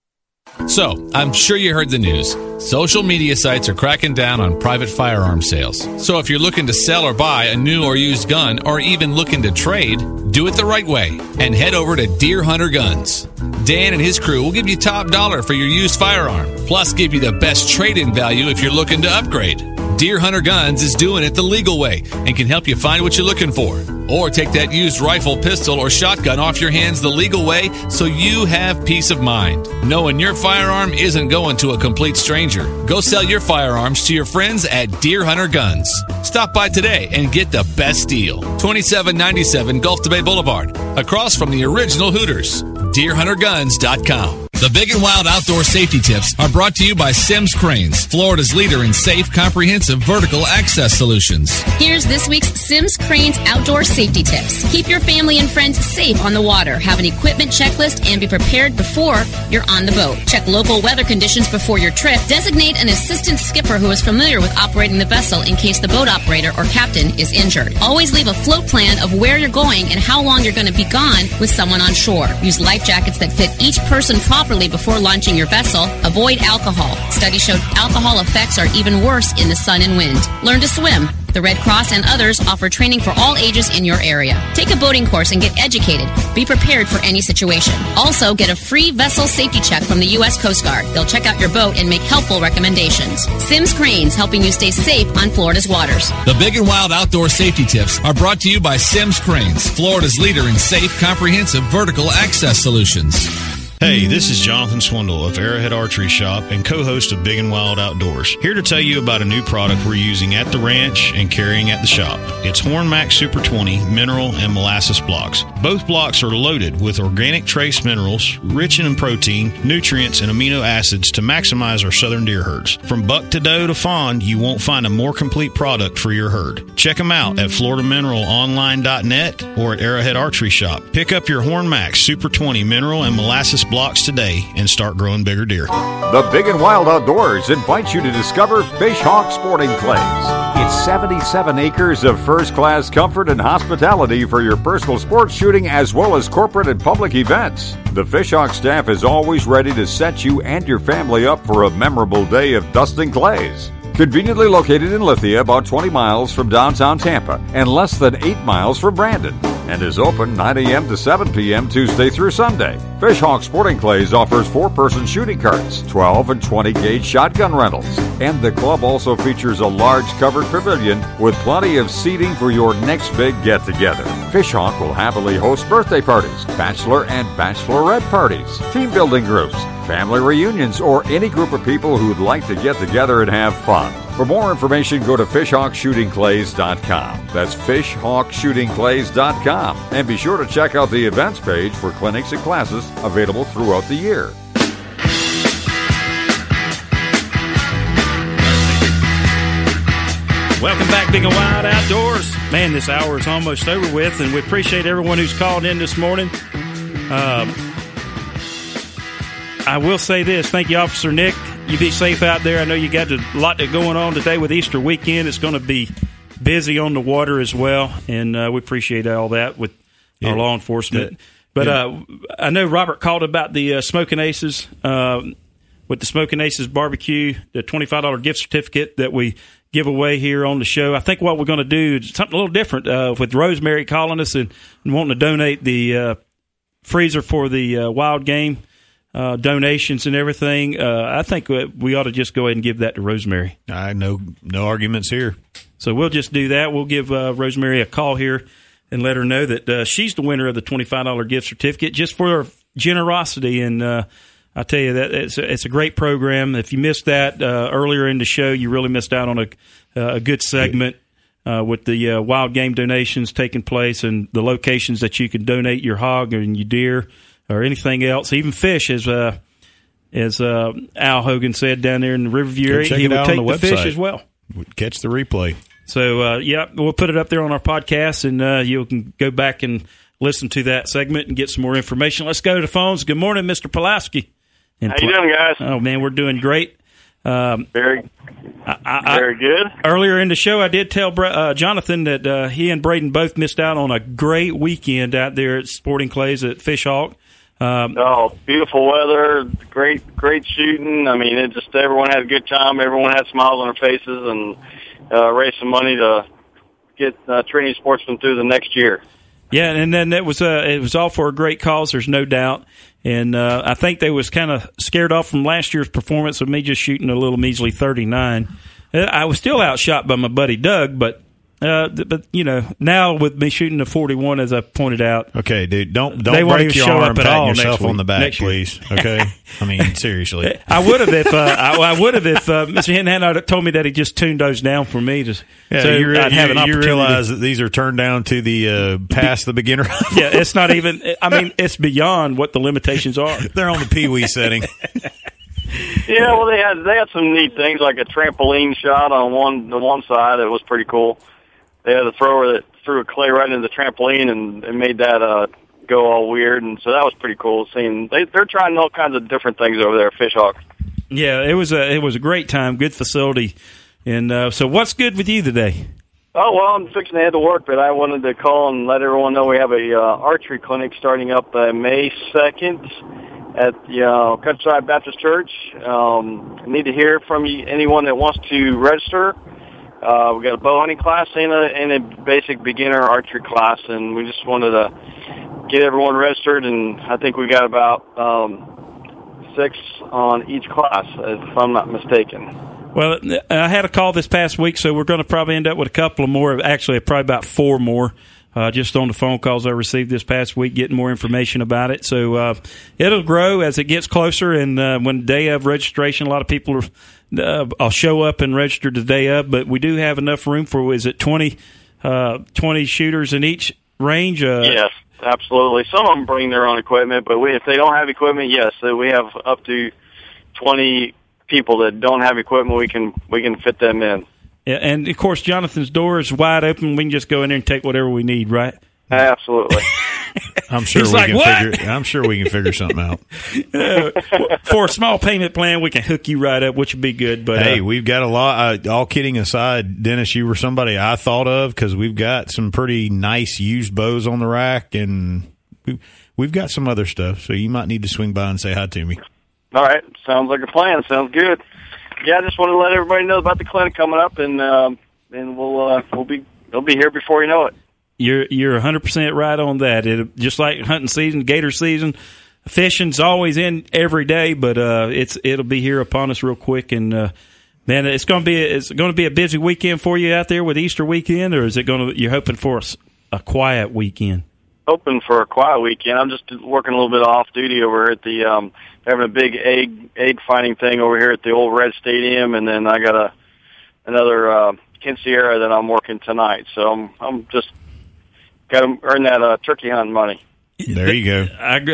So, I'm sure you heard the news. Social media sites are cracking down on private firearm sales. So if you're looking to sell or buy a new or used gun, or even looking to trade, do it the right way and head over to Deer Hunter Guns. Dan and his crew will give you top dollar for your used firearm, plus give you the best trade-in value if you're looking to upgrade. Deer Hunter Guns is doing it the legal way and can help you find what you're looking for. Or take that used rifle, pistol, or shotgun off your hands the legal way so you have peace of mind, knowing your firearm isn't going to a complete stranger. Go sell your firearms to your friends at Deer Hunter Guns. Stop by today and get the best deal. twenty-seven ninety-seven Gulf to Bay Boulevard, across from the original Hooters. deer hunter guns dot com. The Big and Wild Outdoor Safety Tips are brought to you by Sims Cranes, Florida's leader in safe, comprehensive vertical access solutions. Here's this week's Sims Cranes Outdoor Safety Tips. Keep your family and friends safe on the water. Have an equipment checklist and be prepared before you're on the boat. Check local weather conditions before your trip. Designate an assistant skipper who is familiar with operating the vessel in case the boat operator or captain is injured. Always leave a float plan of where you're going and how long you're going to be gone with someone on shore. Use life jackets that fit each person properly before launching your vessel. Avoid alcohol. Studies showed alcohol effects are even worse in the sun and wind. Learn to swim. The Red Cross and others offer training for all ages in your area. Take a boating course and get educated. Be prepared for any situation. Also, get a free vessel safety check from the U S Coast Guard. They'll check out your boat and make helpful recommendations. Sims Cranes, helping you stay safe on Florida's waters. The Big and Wild Outdoor Safety Tips are brought to you by Sims Cranes, Florida's leader in safe, comprehensive vertical access solutions. Hey, this is Jonathan Swindle of Arrowhead Archery Shop and co-host of Big and Wild Outdoors. Here to tell you about a new product we're using at the ranch and carrying at the shop. It's HornMax Super twenty mineral and molasses blocks. Both blocks are loaded with organic trace minerals, rich in protein, nutrients, and amino acids to maximize our southern deer herds. From buck to doe to fawn, you won't find a more complete product for your herd. Check them out at Florida Mineral Online dot net or at Arrowhead Archery Shop. Pick up your HornMax Super twenty mineral and molasses blocks today and start growing bigger deer. The Big and Wild Outdoors invites you to discover Fish Hawk Sporting Clays. It's seventy-seven acres of first-class comfort and hospitality for your personal sports shooting as well as corporate and public events. The Fish Hawk staff is always ready to set you and your family up for a memorable day of dusting clays. Conveniently located in Lithia, about twenty miles from downtown Tampa and less than eight miles from Brandon, and is open nine a.m. to seven p.m. Tuesday through Sunday. Fish Hawk Sporting Clays offers four-person shooting carts, twelve and twenty gauge shotgun rentals, and the club also features a large covered pavilion with plenty of seating for your next big get-together. Fish Hawk will happily host birthday parties, bachelor and bachelorette parties, team building groups, family reunions, or any group of people who'd like to get together and have fun. For more information, go to fish hawk shooting clays dot com. That's fish hawk shooting clays dot com. And be sure to check out the events page for clinics and classes available throughout the year. Welcome back, Big and Wild Outdoors. Man, this hour is almost over with, and we appreciate everyone who's called in this morning. Um, I will say this. Thank you, Officer Nick. You be safe out there. I know you got a lot going on today with Easter weekend. It's going to be busy on the water as well, and uh, we appreciate all that with our law enforcement. Yeah. But uh, I know Robert called about the uh, Smoking Aces uh, with the Smoking Aces barbecue, the twenty-five dollars gift certificate that we give away here on the show. I think what we're going to do is something a little different uh, with Rosemary calling us and, and wanting to donate the uh, freezer for the uh, wild game uh, donations and everything. Uh, I think we ought to just go ahead and give that to Rosemary. I no no arguments here. So we'll just do that. We'll give uh, Rosemary a call here and let her know that uh, she's the winner of the twenty-five dollars gift certificate just for her generosity. And uh, I tell you that it's a, it's a great program. If you missed that uh, earlier in the show, you really missed out on a, a good segment uh, with the uh, wild game donations taking place and the locations that you can donate your hog and your deer or anything else, even fish, as uh, as uh, Al Hogan said down there in the Riverview area. He would take the, the fish as well. Catch the replay. So, uh, yeah, we'll put it up there on our podcast, and uh, you can go back and listen to that segment and get some more information. Let's go to the phones. Good morning, Mister Pulaski. How you doing, guys? Oh, man, we're doing great. Um, very I, I, very good. Earlier in the show, I did tell uh, Jonathan that uh, he and Braden both missed out on a great weekend out there at Sporting Clays at Fishhawk. Um, oh, beautiful weather, great, great shooting. I mean, it just everyone had a good time. Everyone had smiles on their faces, and uh, raised some money to get uh, Trinity Sportsman through the next year. Yeah, and then it was uh, it was all for a great cause. There's no doubt, and uh, I think they was kind of scared off from last year's performance of me just shooting a little measly thirty-nine. I was still outshot by my buddy Doug, but. Uh, but you know, now with me shooting a forty-one, as I pointed out. Okay, dude, don't don't break your arm patting yourself on the back, please. Okay, I mean seriously. I would have if uh, I, I would have if uh, Mister Henhan had told me that he just tuned those down for me to. Yeah, so you, I'd have an you, you opportunity. realize that these are turned down to the uh, past the beginner. Yeah, it's not even. I mean, it's beyond what the limitations are. They're on the Pee Wee setting. Yeah, well, they had they had some neat things like a trampoline shot on one the one side that was pretty cool. They had a thrower that threw a clay right into the trampoline and, and made that uh, go all weird, and so that was pretty cool. Seeing they, they're trying all kinds of different things over there at Fishhawk. Yeah, it was a it was a great time, good facility, and uh, so what's good with you today? Oh well, I'm fixing to head to work, but I wanted to call and let everyone know we have a uh, archery clinic starting up uh, May second at the uh, Countryside Baptist Church. Um, I need to hear from you, anyone that wants to register. Uh, we got a bow hunting class and a, and a basic beginner archery class, and we just wanted to get everyone registered, and I think we got about um, six on each class, if I'm not mistaken. Well, I had a call this past week, so we're going to probably end up with a couple of more, actually probably about four more, uh, just on the phone calls I received this past week, getting more information about it. So uh, it'll grow as it gets closer, and uh, when the day of registration, a lot of people are Uh, I'll show up and register the day of, but we do have enough room for, is it twenty, uh, twenty shooters in each range? Uh, yes, absolutely. Some of them bring their own equipment, but we, if they don't have equipment, yes, so we have up to twenty people that don't have equipment. We can we can fit them in. Yeah, and of course, Jonathan's door is wide open. We can just go in there and take whatever we need, right? Absolutely. I'm sure He's we like, can what? figure. I'm sure we can figure something out. Uh, for a small payment plan, we can hook you right up, which would be good. But hey, uh, we've got a lot. Uh, all kidding aside, Dennis, you were somebody I thought of because we've got some pretty nice used bows on the rack, and we, we've got some other stuff. So you might need to swing by and say hi to me. All right, sounds like a plan. Sounds good. Yeah, I just want to let everybody know about the clinic coming up, and um, and we'll uh, we'll be they'll be here before you know it. You're you're one hundred percent right on that. It just like hunting season, gator season, fishing's always in every day, but uh, it's it'll be here upon us real quick. And uh, man, it's going to be it's going to be a busy weekend for you out there with Easter weekend, or is it going to? You're hoping for a, a quiet weekend? Hoping for a quiet weekend. I'm just working a little bit off duty over here at the um, having a big egg egg fighting thing over here at the old Red Stadium, and then I got a another uh, quinceañera that I'm working tonight. So I'm I'm just got to earn that uh, turkey hunting money. There you go.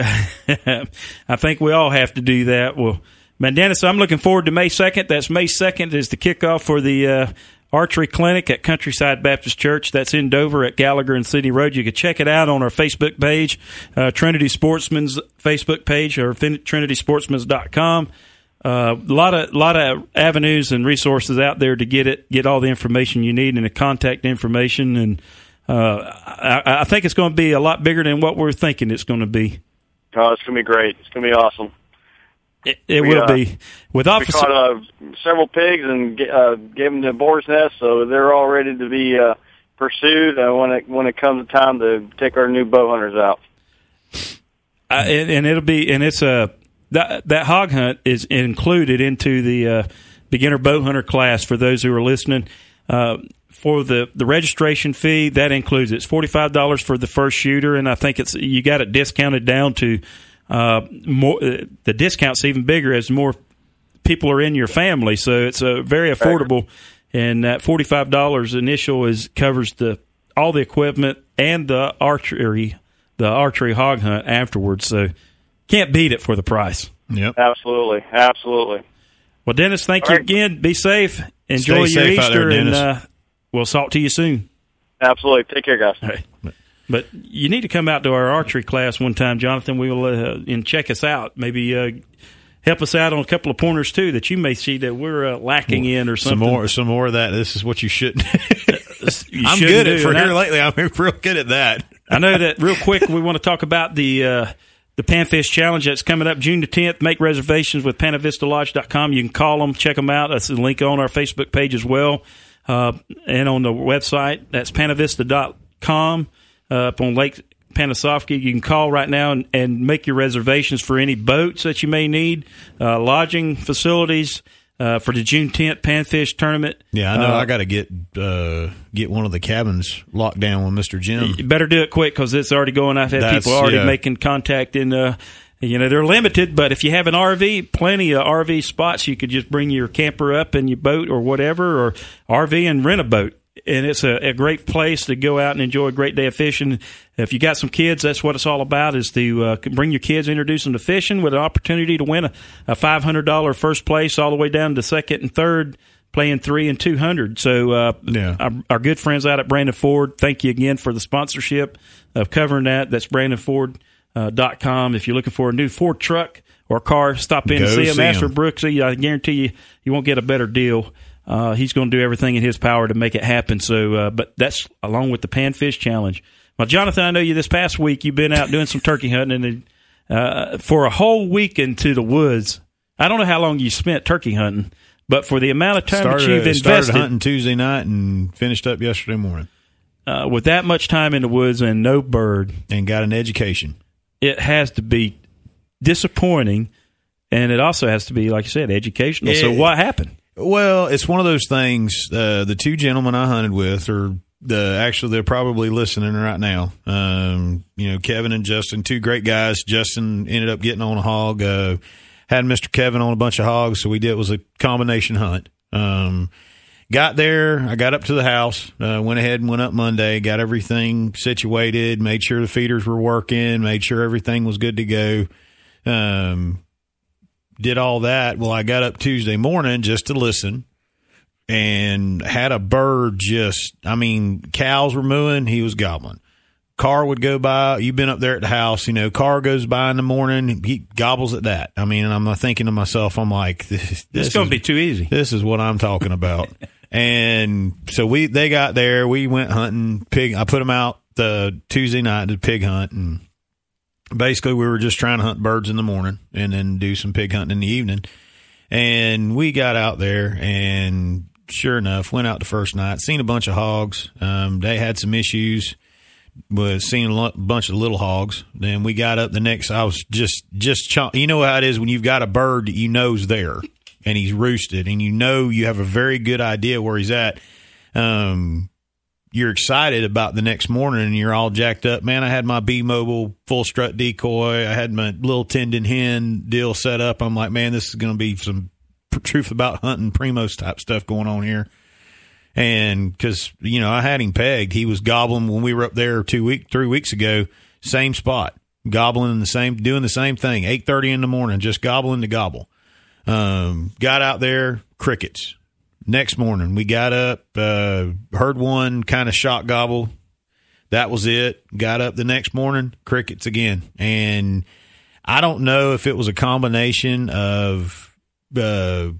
I, I think we all have to do that. Well, man, Dennis, I'm looking forward to May second. That's May second is the kickoff for the uh, archery clinic at Countryside Baptist Church. That's in Dover at Gallagher and City Road. You can check it out on our Facebook page, uh, Trinity Sportsman's Facebook page, or trinity sportsmans dot com. A uh, lot of lot of avenues and resources out there to get it, get all the information you need and the contact information. And uh, I, I think it's going to be a lot bigger than what we're thinking it's going to be. Oh, it's going to be great. It's going to be awesome. It, it we, will uh, be. With officer- we caught uh, several pigs and uh, gave them the boar's nest, so they're all ready to be uh, pursued uh, when it when it comes time to take our new bow hunters out. Uh, and, and it'll be, and it's a that that hog hunt is included into the uh, beginner bow hunter class for those who are listening. Uh, for the, the registration fee, that includes it's forty five dollars for the first shooter, and I think it's you got it discounted down to. Uh, more uh, the discount's even bigger as more people are in your family, so it's a uh, very affordable. And that forty-five dollars initial is covers the all the equipment and the archery, the archery hog hunt afterwards. So can't beat it for the price. Yep, absolutely, absolutely. Well, Dennis, thank all you right. again. Be safe. Enjoy Stay your safe Easter, out there, and uh, we'll talk to you soon. Absolutely. Take care, guys. All right. But you need to come out to our archery class one time, Jonathan. We will uh, and check us out. Maybe uh, help us out on a couple of pointers too that you may see that we're uh, lacking in or something. Some more, some more of that. This is what you shouldn't. you I'm shouldn't good do. at for And here I, lately. I'm real good at that. I know that. Real quick, we want to talk about the uh, the Panfish Challenge that's coming up June the tenth. Make reservations with Pana Vista Lodge dot com. You can call them, check them out. That's a link on our Facebook page as well, uh, and on the website. That's Pana Vista dot com. Uh, up on Lake Panasoffkee. You can call right now and, and make your reservations for any boats that you may need, uh, lodging facilities uh, for the June tenth Panfish Tournament. Yeah, I know. Uh, I got to get uh, get one of the cabins locked down with Mister Jim. You better do it quick because it's already going. I've had That's, people already yeah. making contact, and uh, you know they're limited. But if you have an R V, plenty of R V spots. You could just bring your camper up and your boat or whatever, or R V and rent a boat. And it's a, a great place to go out and enjoy a great day of fishing. If you got some kids, that's what it's all about, is to uh, bring your kids, introduce them to fishing with an opportunity to win a, a five hundred dollars first place all the way down to second and third, playing three and two hundred. So uh, yeah. our, our good friends out at Brandon Ford, thank you again for the sponsorship of covering that. That's Brandon Ford dot com. If you're looking for a new Ford truck or car, stop in Go and see him. see Ask for him. Brooksy. I guarantee you, you won't get a better deal. Uh, he's going to do everything in his power to make it happen. So, uh, but that's along with the Panfish Challenge. Well, Jonathan, I know you this past week you've been out doing some turkey hunting, and uh, for a whole week into the woods. I don't know how long you spent turkey hunting, but for the amount of time started, that you've invested, started hunting Tuesday night and finished up yesterday morning. Uh, with that much time in the woods and no bird, and got an education, it has to be disappointing, and it also has to be, like you said, educational. It, so, what happened? Well, it's one of those things. Uh, the two gentlemen I hunted with are the actually they're probably listening right now. Um, you know, Kevin and Justin, two great guys. Justin ended up getting on a hog. Uh, had Mister Kevin on a bunch of hogs, so we did it was a combination hunt. Um, got there, I got up to the house, uh, went ahead and went up Monday, got everything situated, made sure the feeders were working, made sure everything was good to go. Um, did all that. Well, I got up Tuesday morning just to listen and had a bird just, I mean, cows were mooing, he was gobbling. Car would go by, you've been up there at the house, you know, car goes by in the morning, he gobbles at that. I mean, and I'm thinking to myself, I'm like, this, this It's going is- to be too easy. This is what I'm talking about. And so we, they got there, we went hunting pig. I put them out the Tuesday night to pig hunt, and basically we were just trying to hunt birds in the morning and then do some pig hunting in the evening. And we got out there, and sure enough, went out the first night, seen a bunch of hogs. Um, they had some issues with seeing a lo- bunch of little hogs. Then we got up the next, I was just, just, chomp- you know how it is when you've got a bird that you know's there and he's roosted and you know you have a very good idea where he's at. Um, you're excited about the next morning and you're all jacked up. Man, I had my B-Mobile full strut decoy. I had my little tendon hen deal set up. I'm like, man, this is going to be some pr- truth about hunting Primos type stuff going on here. And because, you know, I had him pegged. He was gobbling when we were up there two week, three weeks ago, same spot, gobbling in the same, doing the same thing, eight thirty in the morning, just gobbling to gobble. Um, got out there, crickets. Next morning, we got up, uh, heard one kind of shot gobble. That was it. Got up the next morning, crickets again. And I don't know if it was a combination of, uh,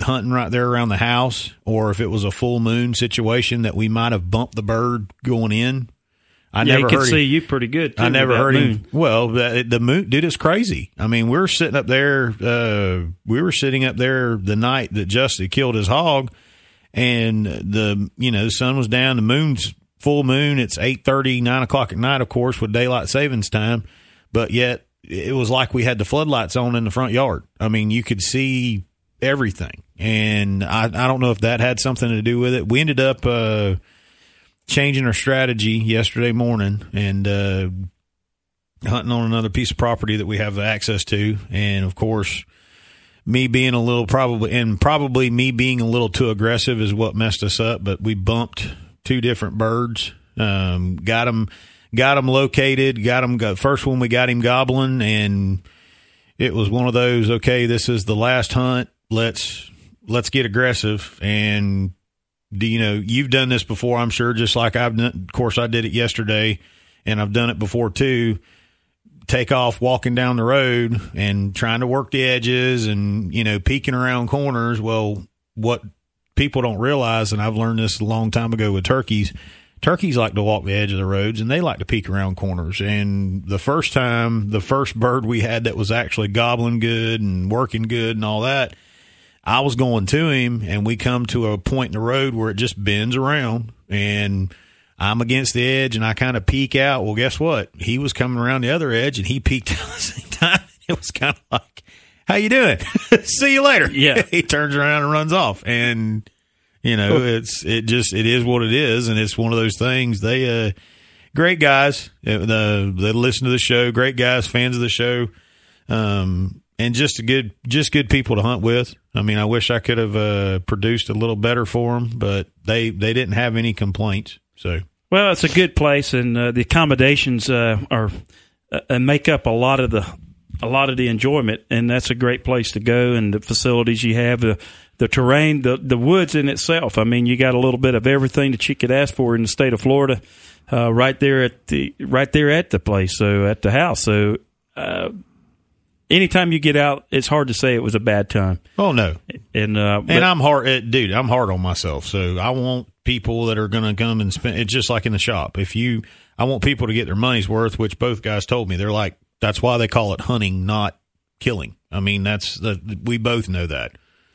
hunting right there around the house, or if it was a full moon situation that we might have bumped the bird going in. I yeah, never he could heard see him, you pretty good. Too, I never heard moon. him. Well, the, the moon, dude, it's crazy. I mean, we were sitting up there. Uh, we were sitting up there the night that Justin killed his hog, and the you know the sun was down. The moon's full moon. It's eight thirty, nine o'clock at night, of course, with daylight savings time. But yet, it was like we had the floodlights on in the front yard. I mean, you could see everything, and I, I don't know if that had something to do with it. We ended up. Uh, changing our strategy yesterday morning and uh, hunting on another piece of property that we have access to. And, of course, me being a little probably – and probably me being a little too aggressive is what messed us up. But we bumped two different birds, um, got them, got them located, got them – first one we got him gobbling, and it was one of those, okay, this is the last hunt. Let's let's get aggressive and – Do you know, you've done this before, I'm sure, just like I've done. Of course, I did it yesterday, and I've done it before, too. Take off walking down the road and trying to work the edges and, you know, peeking around corners. Well, what people don't realize, and I've learned this a long time ago with turkeys, turkeys like to walk the edge of the roads, and they like to peek around corners. And the first time, the first bird we had that was actually gobbling good and working good and all that, I was going to him, and we come to a point in the road where it just bends around, and I'm against the edge, and I kind of peek out. Well, guess what? He was coming around the other edge, and he peeked out at the same time. It was kind of like, how you doing? See you later. Yeah. He turns around and runs off, and, you know, it's it just it is what it is, and it's one of those things. They uh, great guys. The they listen to the show. Great guys, fans of the show. Um And just a good, just good people to hunt with. I mean, I wish I could have uh, produced a little better for them, but they, they didn't have any complaints. So, well, it's a good place, and uh, the accommodations uh, are uh, make up a lot of the a lot of the enjoyment, and that's a great place to go. And the facilities you have, the the terrain, the the woods in itself. I mean, you got a little bit of everything that you could ask for in the state of Florida, uh, right there at the right there at the place. So at the house. So. Uh, Anytime you get out, it's hard to say it was a bad time. Oh no, and uh, and I'm hard, dude. I'm hard on myself, so I want people that are going to come and spend. It's just like in the shop. If you, I want people to get their money's worth, which both guys told me. They're like, that's why they call it hunting, not killing. I mean, that's the we both know that.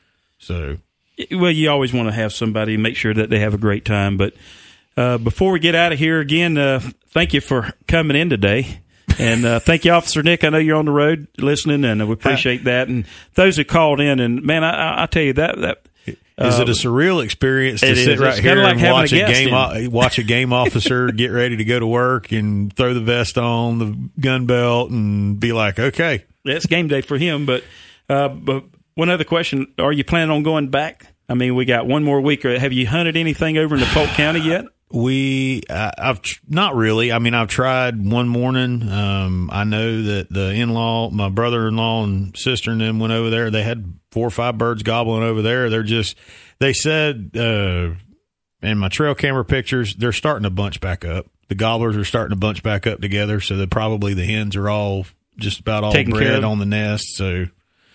So, well, you always want to have somebody make sure that they have a great time. But uh, before we get out of here again, uh, thank you for coming in today. And uh, thank you, Officer Nick. I know you're on the road listening, and we appreciate that. And those who called in, and man, I, I tell you that that uh, is it a surreal experience to sit is. right it's here like and watch a, a game o- watch a game officer get ready to go to work and throw the vest on, the gun belt, and be like, okay, it's game day for him. But uh, but one other question: are you planning on going back? I mean, we got one more week. Have you hunted anything over in the Polk County yet? We, uh, I've tr- not really. I mean, I've tried one morning. Um, I know that the in-law, my brother-in-law and sister and them went over there. They had four or five birds gobbling over there. They're just, they said, uh, in my trail camera pictures, they're starting to bunch back up. The gobblers are starting to bunch back up together. So that probably the hens are all just about all Taken bred on the nest. So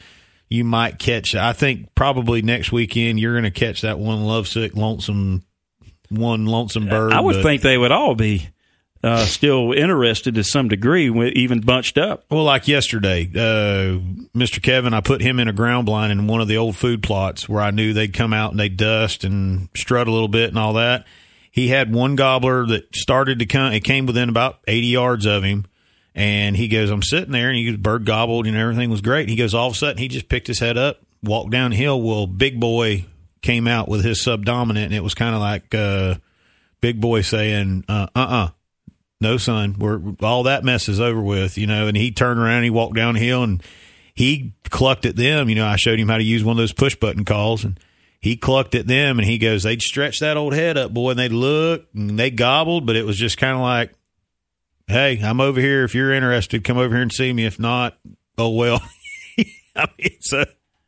you might catch, I think probably next weekend, you're going to catch that one lovesick, lonesome one lonesome bird. I would but, think they would all be uh, still interested to some degree, even bunched up. Well, like yesterday, uh, Mister Kevin, I put him in a ground blind in one of the old food plots where I knew they'd come out and they'd dust and strut a little bit and all that. He had one gobbler that started to come. It came within about eighty yards of him, and he goes, I'm sitting there, and he goes, bird gobbled, and everything was great. He goes, all of a sudden, he just picked his head up, walked down the hill. Well, Big Boy came out with his subdominant, and it was kind of like uh, Big Boy saying, uh, uh-uh, no, son, we're all that mess is over with, you know. And he turned around, and he walked down the hill, and he clucked at them. You know, I showed him how to use one of those push-button calls, and he clucked at them, and he goes, they'd stretch that old head up, boy, and they'd look, and they gobbled, but it was just kind of like, hey, I'm over here. If you're interested, come over here and see me. If not, oh, well. I mean, so...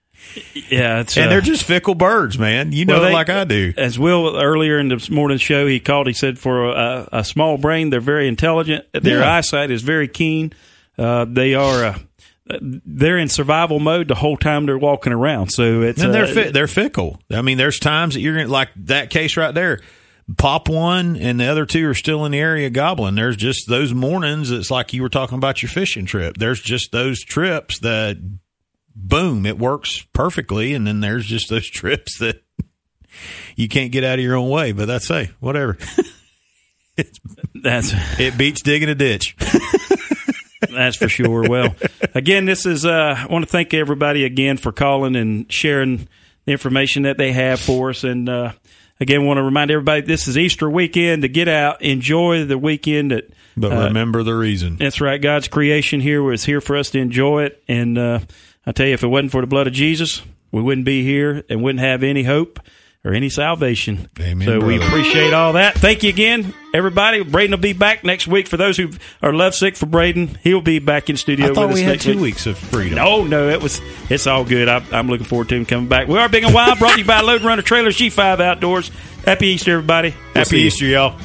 Yeah, it's, and uh, they're just fickle birds, man. You know, well, they, it like I do. As Will earlier in the morning show, he called. He said, for a, a small brain, they're very intelligent. Their yeah. eyesight is very keen. Uh, they are. Uh, they're in survival mode the whole time they're walking around. So it's and they're uh, fi- they're fickle. I mean, there's times that you're gonna, like that case right there. Pop one, and the other two are still in the area gobbling. There's just those mornings. It's like you were talking about your fishing trip. There's just those trips that, boom, it works perfectly, and then there's just those trips that you can't get out of your own way. But that's hey, whatever. it's, that's it beats digging a ditch. That's for sure. Well, again, this is. Uh, I want to thank everybody again for calling and sharing the information that they have for us, and. Uh, Again, want to remind everybody this is Easter weekend to get out, enjoy the weekend. That, but uh, remember the reason. That's right. God's creation here was here for us to enjoy it. And uh, I tell you, if it wasn't for the blood of Jesus, we wouldn't be here and wouldn't have any hope or any salvation. Amen, so brother. we appreciate all that. Thank you again, everybody. Braden will be back next week. For those who are lovesick for Braden, he'll be back in studio I thought with us we had next two week. weeks of freedom. No, no, it was. It's all good. I, I'm looking forward to him coming back. We are Big and Wild, brought to you by Load Runner Trailers, G five Outdoors. Happy Easter, everybody. Happy Happy Easter, y'all.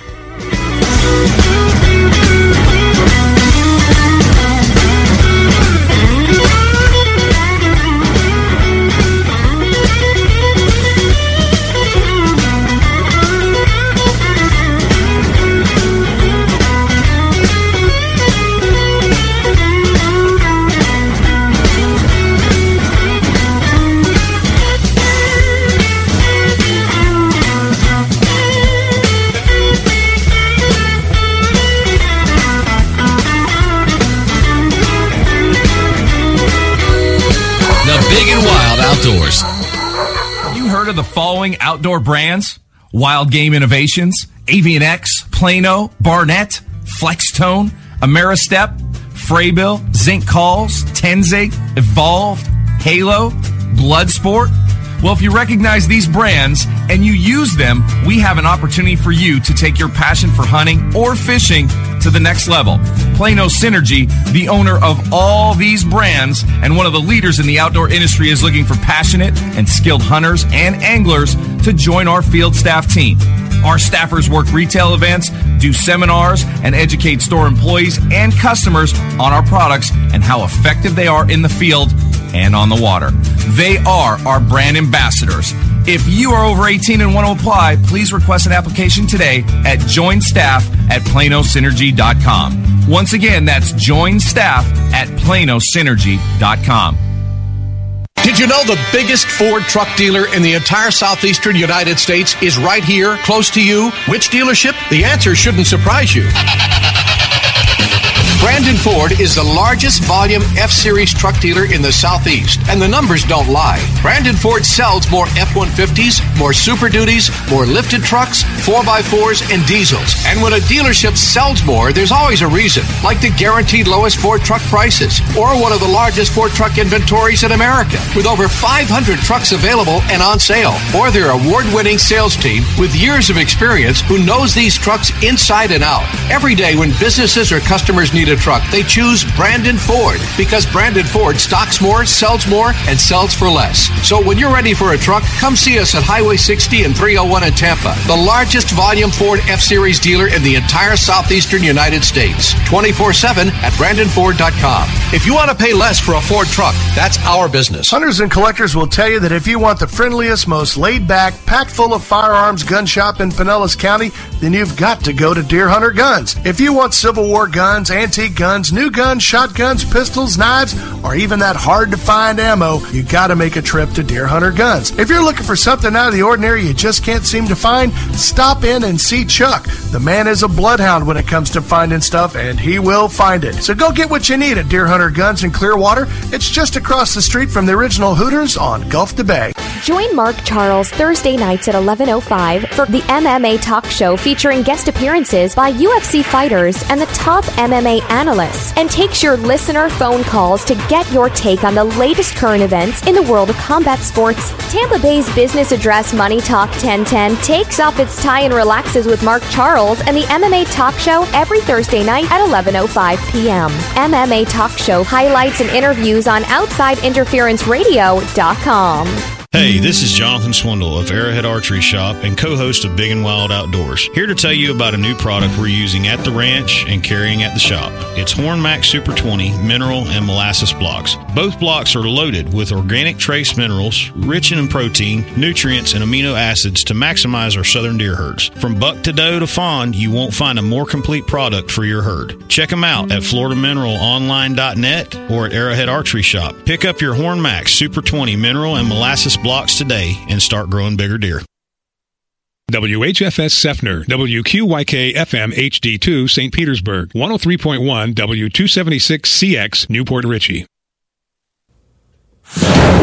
Big and Wild Outdoors. You heard of the following outdoor brands? Wild Game Innovations, Avian X, Plano, Barnett, Flextone, Ameristep, Fraybill, Zinc Calls, Tenzig, Evolve, Halo, Bloodsport. Well, if you recognize these brands and you use them, we have an opportunity for you to take your passion for hunting or fishing to the next level. Plano Synergy, the owner of all these brands and one of the leaders in the outdoor industry, is looking for passionate and skilled hunters and anglers to join our field staff team. Our staffers work retail events, do seminars, and educate store employees and customers on our products and how effective they are in the field and on the water. They are our brand ambassadors. If you are over eighteen and want to apply, please request an application today at join staff at plano synergy dot com. Once again, that's join staff at plano synergy dot com. Did you know the biggest Ford truck dealer in the entire southeastern United States is right here, close to you? Which dealership? The answer shouldn't surprise you. Brandon Ford is the largest volume F-Series truck dealer in the Southeast, and the numbers don't lie. Brandon Ford sells more F one fifties, more Super Duties, more lifted trucks, four by fours, and diesels. And when a dealership sells more, there's always a reason, like the guaranteed lowest Ford truck prices, or one of the largest Ford truck inventories in America, with over five hundred trucks available and on sale, or their award-winning sales team with years of experience who knows these trucks inside and out. Every day when businesses or customers need a truck, they choose Brandon Ford, because Brandon Ford stocks more, sells more, and sells for less. So when you're ready for a truck, come see us at Highway sixty and three oh one in Tampa, the largest volume Ford F-Series dealer in the entire southeastern United States. twenty-four seven at brandon ford dot com. If you want to pay less for a Ford truck, that's our business. Hunters and collectors will tell you that if you want the friendliest, most laid-back, packed full of firearms gun shop in Pinellas County, then you've got to go to Deer Hunter Guns. If you want Civil War guns, antique guns, new guns, shotguns, pistols, knives, or even that hard-to-find ammo, you got to make a trip to Deer Hunter Guns. If you're looking for something out of the ordinary you just can't seem to find, stop in and see Chuck. The man is a bloodhound when it comes to finding stuff, and he will find it. So go get what you need at Deer Hunter Guns in Clearwater. It's just across the street from the original Hooters on Gulf to Bay. Join Mark Charles Thursday nights at eleven oh five for the M M A Talk Show, featuring guest appearances by U F C fighters and the top M M A analysts, and takes your listener phone calls to get your take on the latest current events in the world of combat sports. Tampa Bay's business address Money Talk ten ten takes off its tie and relaxes with Mark Charles and the M M A Talk Show every Thursday night at eleven oh five p.m. M M A Talk Show highlights and interviews on outside interference radio dot com. Hey, this is Jonathan Swindle of Arrowhead Archery Shop and co-host of Big and Wild Outdoors. Here to tell you about a new product we're using at the ranch and carrying at the shop. It's HornMax Super twenty mineral and molasses blocks. Both blocks are loaded with organic trace minerals, rich in protein, nutrients, and amino acids to maximize our southern deer herds. From buck to doe to fawn, you won't find a more complete product for your herd. Check them out at Florida Mineral Online dot net or at Arrowhead Archery Shop. Pick up your HornMax Super twenty mineral and molasses blocks today and start growing bigger deer. W H F S Sefner, W Q Y K F M H D two Saint Petersburg, one oh three point one W two seventy-six C X Newport Richey.